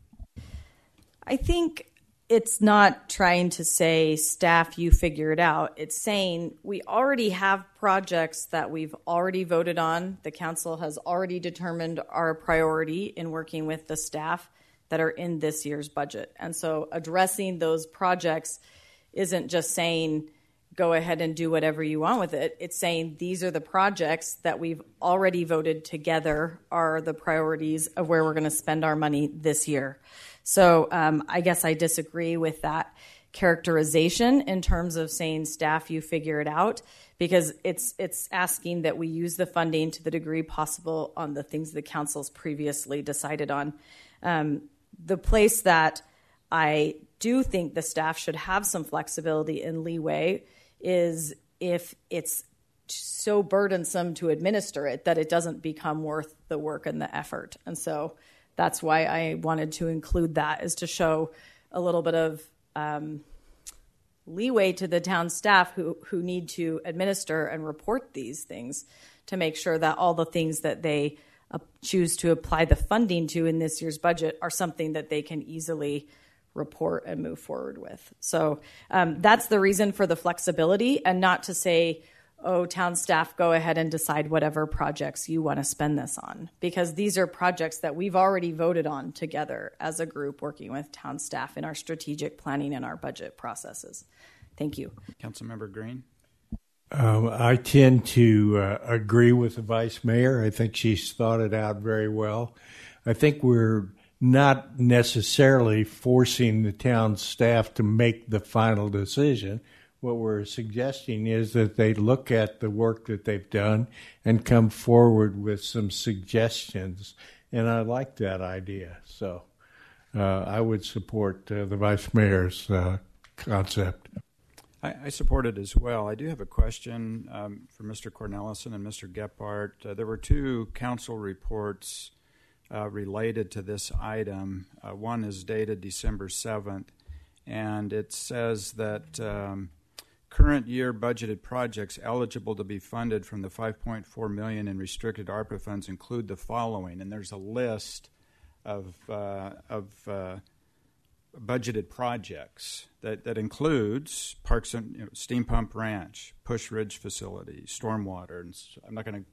I think it's not trying to say, staff, you figure it out. It's saying we already have projects that we've already voted on. The council has already determined our priority in working with the staff that are in this year's budget. And so addressing those projects isn't just saying, go ahead and do whatever you want with it. It's saying these are the projects that we've already voted together are the priorities of where we're going to spend our money this year. So um, I guess I disagree with that characterization in terms of saying, staff, you figure it out, because it's it's asking that we use the funding to the degree possible on the things the council's previously decided on. Um, the place that I do think the staff should have some flexibility and leeway is if it's so burdensome to administer it that it doesn't become worth the work and the effort. And so that's why I wanted to include that, is to show a little bit of um, leeway to the town staff who, who need to administer and report these things to make sure that all the things that they uh, choose to apply the funding to in this year's budget are something that they can easily report and move forward with. So um, that's the reason for the flexibility, and not to say, oh, town staff, go ahead and decide whatever projects you want to spend this on, because these are projects that we've already voted on together as a group working with town staff in our strategic planning and our budget processes. Thank you. Councilmember Green? Um, I tend to uh, agree with the Vice Mayor. I think she's thought it out very well. I think we're not necessarily forcing the town staff to make the final decision. What we're suggesting is that they look at the work that they've done and come forward with some suggestions. And I like that idea. So uh, I would support uh, the Vice Mayor's uh, concept. I, I support it as well. I do have a question um, for Mister Cornelison and Mister Gephardt. Uh, there were two council reports uh, related to this item. Uh, one is dated December seventh, and it says that um, current year budgeted projects eligible to be funded from the five point four million dollars in restricted ARPA funds include the following, and there's a list of uh, of uh, budgeted projects that, that includes Parks and you know, Steam Pump Ranch, Push Ridge Facility, Stormwater, and I'm not going to.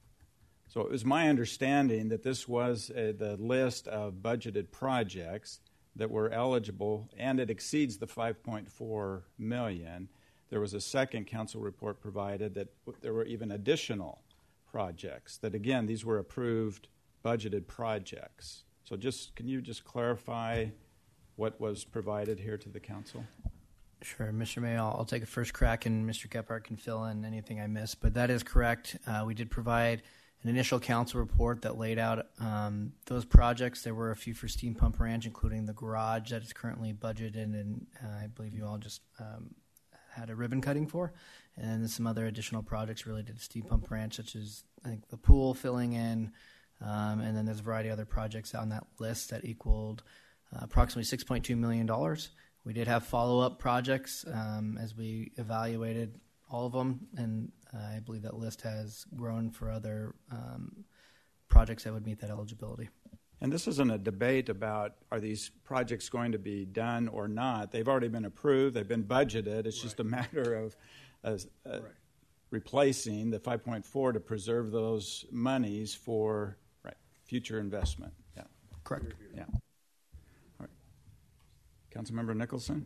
So it was my understanding that this was uh, the list of budgeted projects that were eligible, and it exceeds the five point four million dollars. There was a second council report provided that there were even additional projects that, again, these were approved budgeted projects. So just can you just clarify what was provided here to the council? Sure, Mister Mayor, I'll, I'll take a first crack, and Mister Gephardt can fill in anything I missed. But that is correct. Uh, we did provide an initial council report that laid out um, those projects. There were a few for Steam Pump Ranch, including the garage that is currently budgeted, and uh, I believe you all just um, had a ribbon cutting for, and then some other additional projects related to Steam Pump Ranch, such as I think the pool filling in, um, and then there's a variety of other projects on that list that equaled uh, approximately six point two million dollars. We did have follow-up projects um, as we evaluated all of them, and uh, I believe that list has grown for other um, projects that would meet that eligibility. And this isn't a debate about are these projects going to be done or not. They've already been approved. They've been budgeted. It's right. just a matter of uh, uh, right. replacing the five point four to preserve those monies for right, future investment. Yeah, correct. Yeah. All right. Councilmember Nicholson?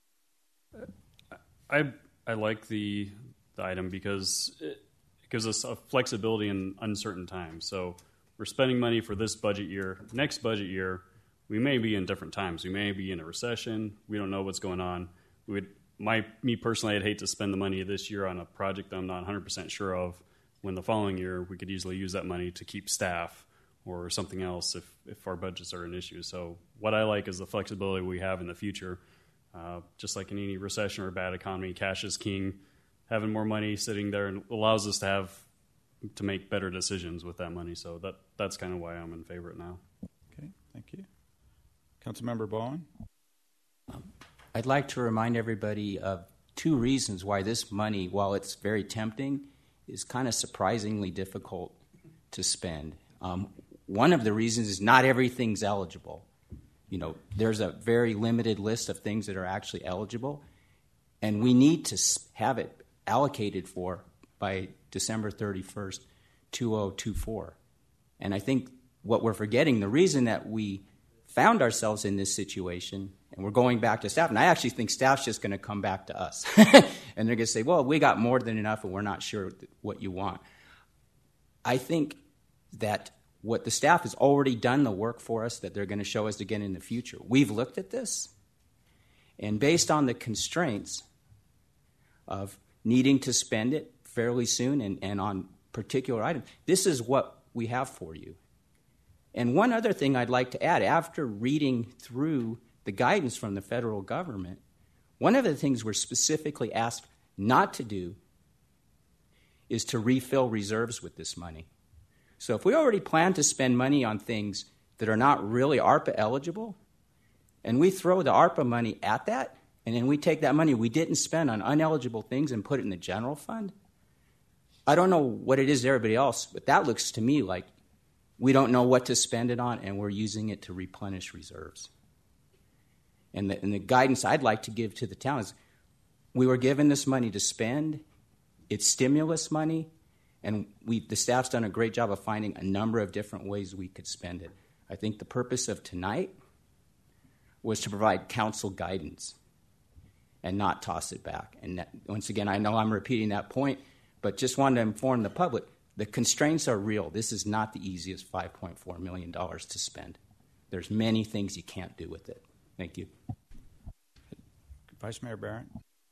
I I like the, the item because it gives us a flexibility in uncertain times. So we're spending money for this budget year. Next budget year, we may be in different times. We may be in a recession. We don't know what's going on. We would, my, me personally, I'd hate to spend the money this year on a project that I'm not one hundred percent sure of, when the following year we could easily use that money to keep staff or something else if, if our budgets are an issue. So what I like is the flexibility we have in the future. Uh, just like in any recession or bad economy, cash is king. Having more money sitting there allows us to have to make better decisions with that money. So that that's kind of why I'm in favor of it now. Okay, thank you. Councilmember Bowen? Um, I'd like to remind everybody of two reasons why this money, while it's very tempting, is kind of surprisingly difficult to spend. Um, one of the reasons is not everything's eligible. You know, there's a very limited list of things that are actually eligible, and we need to have it allocated for by December thirty-first, two thousand twenty-four. And I think what we're forgetting, the reason that we found ourselves in this situation, and we're going back to staff, and I actually think staff's just going to come back to us. And they're going to say, well, we got more than enough, and we're not sure what you want. I think that what the staff has already done the work for us that they're going to show us again in the future. We've looked at this, and based on the constraints of needing to spend it fairly soon and, and on particular items, this is what we have for you. And one other thing I'd like to add, after reading through the guidance from the federal government, one of the things we're specifically asked not to do is to refill reserves with this money. So if we already plan to spend money on things that are not really ARPA eligible, and we throw the ARPA money at that, and then we take that money we didn't spend on uneligible things and put it in the general fund, I don't know what it is to everybody else, but that looks to me like we don't know what to spend it on, and we're using it to replenish reserves. And the, and the guidance I'd like to give to the town is we were given this money to spend. It's stimulus money, and we, the staff's done a great job of finding a number of different ways we could spend it. I think the purpose of tonight was to provide council guidance and not toss it back. And that, once again, I know I'm repeating that point, but just wanted to inform the public, the constraints are real. This is not the easiest five point four million dollars to spend. There's many things you can't do with it. Thank you. Vice Mayor Barrett.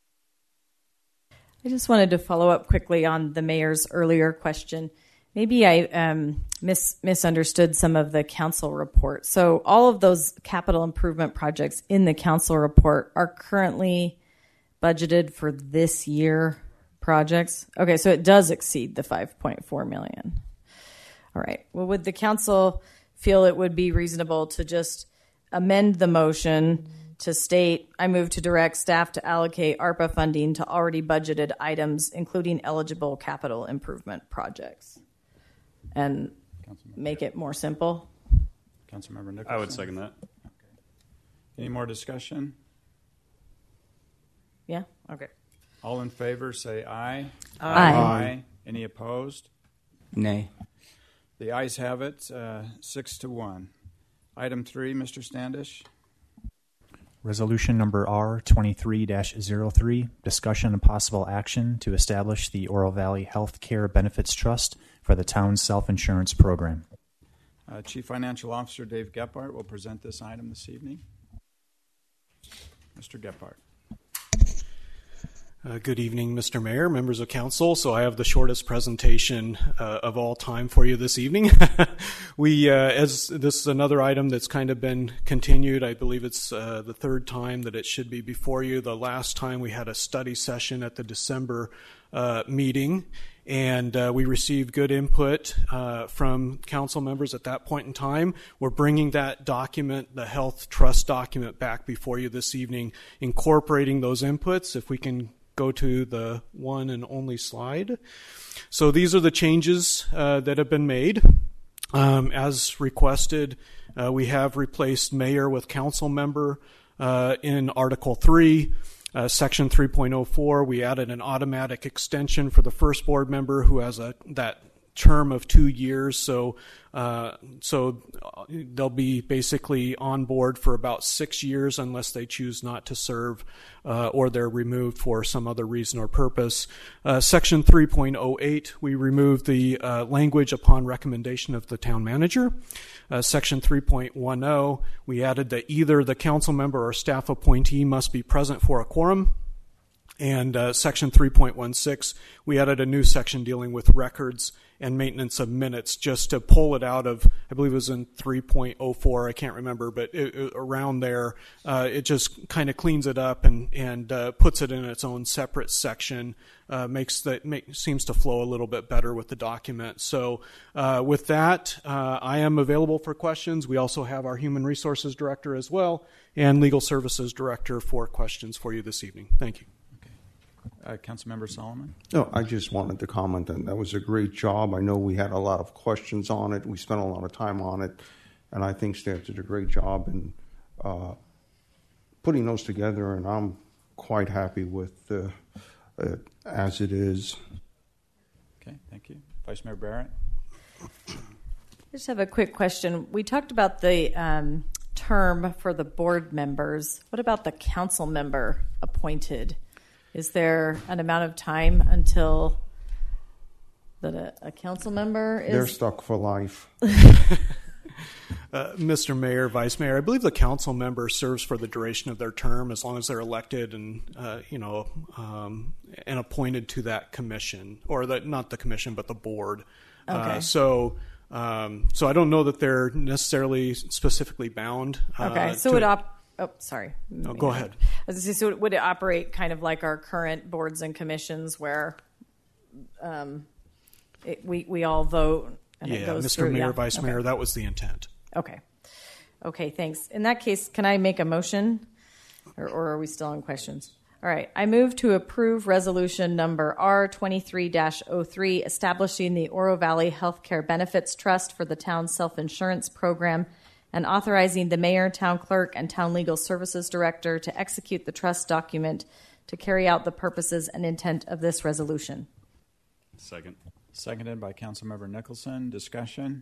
I just wanted to follow up quickly on the mayor's earlier question. Maybe I um, mis- misunderstood some of the council report. So all of those capital improvement projects in the council report are currently budgeted for this year projects. Okay, so it does exceed the five point four million dollars. All right. Well, would the council feel it would be reasonable to just amend the motion to state, I move to direct staff to allocate ARPA funding to already budgeted items, including eligible capital improvement projects, and make it more simple? Councilmember Nicholson? I would second that. Okay. Any more discussion? Yeah? Okay. All in favor, say aye. Aye. Aye. Any opposed? Nay. The ayes have it, uh, six to one. Item three, Mister Standish. Resolution number R twenty-three dash zero three, discussion and possible action to establish the Oro Valley Health Care Benefits Trust for the town's self-insurance program. Uh, Chief Financial Officer Dave Gephardt will present this item this evening. Mister Gephardt. Uh, good evening, Mister Mayor, members of council. So I have the shortest presentation uh, of all time for you this evening. we, uh, as this is another item that's kind of been continued. I believe it's uh, the third time that it should be before you. The last time we had a study session at the December uh, meeting, and uh, we received good input uh, from council members at that point in time. We're bringing that document, the health trust document, back before you this evening, incorporating those inputs. If we can go to the one and only slide. So these are the changes uh, that have been made. Um, as requested, uh, we have replaced mayor with council member uh, in Article three. Uh, Section three point oh four, we added an automatic extension for the first board member who has a that term of two years. So uh, so they'll be basically on board for about six years unless they choose not to serve uh, or they're removed for some other reason or purpose. Uh, Section three point oh eight, we removed the uh, language upon recommendation of the town manager. Uh, Section three point ten, we added that either the council member or staff appointee must be present for a quorum. And uh, section three point one six, we added a new section dealing with records and maintenance of minutes just to pull it out of, I believe it was in three point oh four, I can't remember, but it, it, around there, uh, it just kind of cleans it up and, and uh, puts it in its own separate section, uh, makes that make, seems to flow a little bit better with the document. So uh, with that, uh, I am available for questions. We also have our Human Resources Director as well and Legal Services Director for questions for you this evening. Thank you. Uh, Councilmember Solomon? No, I just wanted to comment that that was a great job. I know we had a lot of questions on it. We spent a lot of time on it, and I think staff did a great job in uh, putting those together, and I'm quite happy with uh, it as it is. Okay, thank you. Vice Mayor Barrett? I just have a quick question. We talked about the um, term for the board members. What about the council member appointed? Is there an amount of time until that a, a council member is? They're stuck for life. uh, Mister Mayor, Vice Mayor, I believe the council member serves for the duration of their term as long as they're elected and uh, you know um, and appointed to that commission, or that not the commission but the board. Okay. Uh, so. Um, so I don't know that they're necessarily specifically bound. Uh, okay. So to, it op- Oh, sorry. No, go ahead. So would it operate kind of like our current boards and commissions where um, it, we we all vote and yeah, it goes Mister through? Mayor, Yeah. Vice Okay. Mayor, that was the intent. Okay. Okay, thanks. In that case, can I make a motion? Or, or are we still on questions? All right. I move to approve resolution number R twenty-three dash oh three, establishing the Oro Valley Healthcare Benefits Trust for the town's self-insurance program, and authorizing the mayor, town clerk, and town legal services director to execute the trust document to carry out the purposes and intent of this resolution. Second. Seconded by Councilmember Nicholson. Discussion?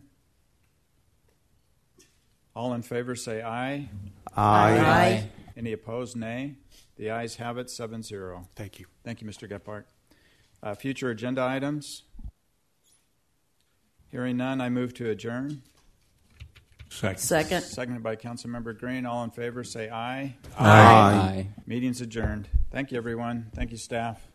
All in favor say aye. Aye. Aye. Any opposed, nay. The ayes have it, seven zero. Thank you. Thank you, Mister Gephardt. Uh, future agenda items? Hearing none, I move to adjourn. Second. Second. Seconded by Councilmember Green. All in favor say aye. Aye. Meeting's adjourned. Thank you, everyone. Thank you, staff.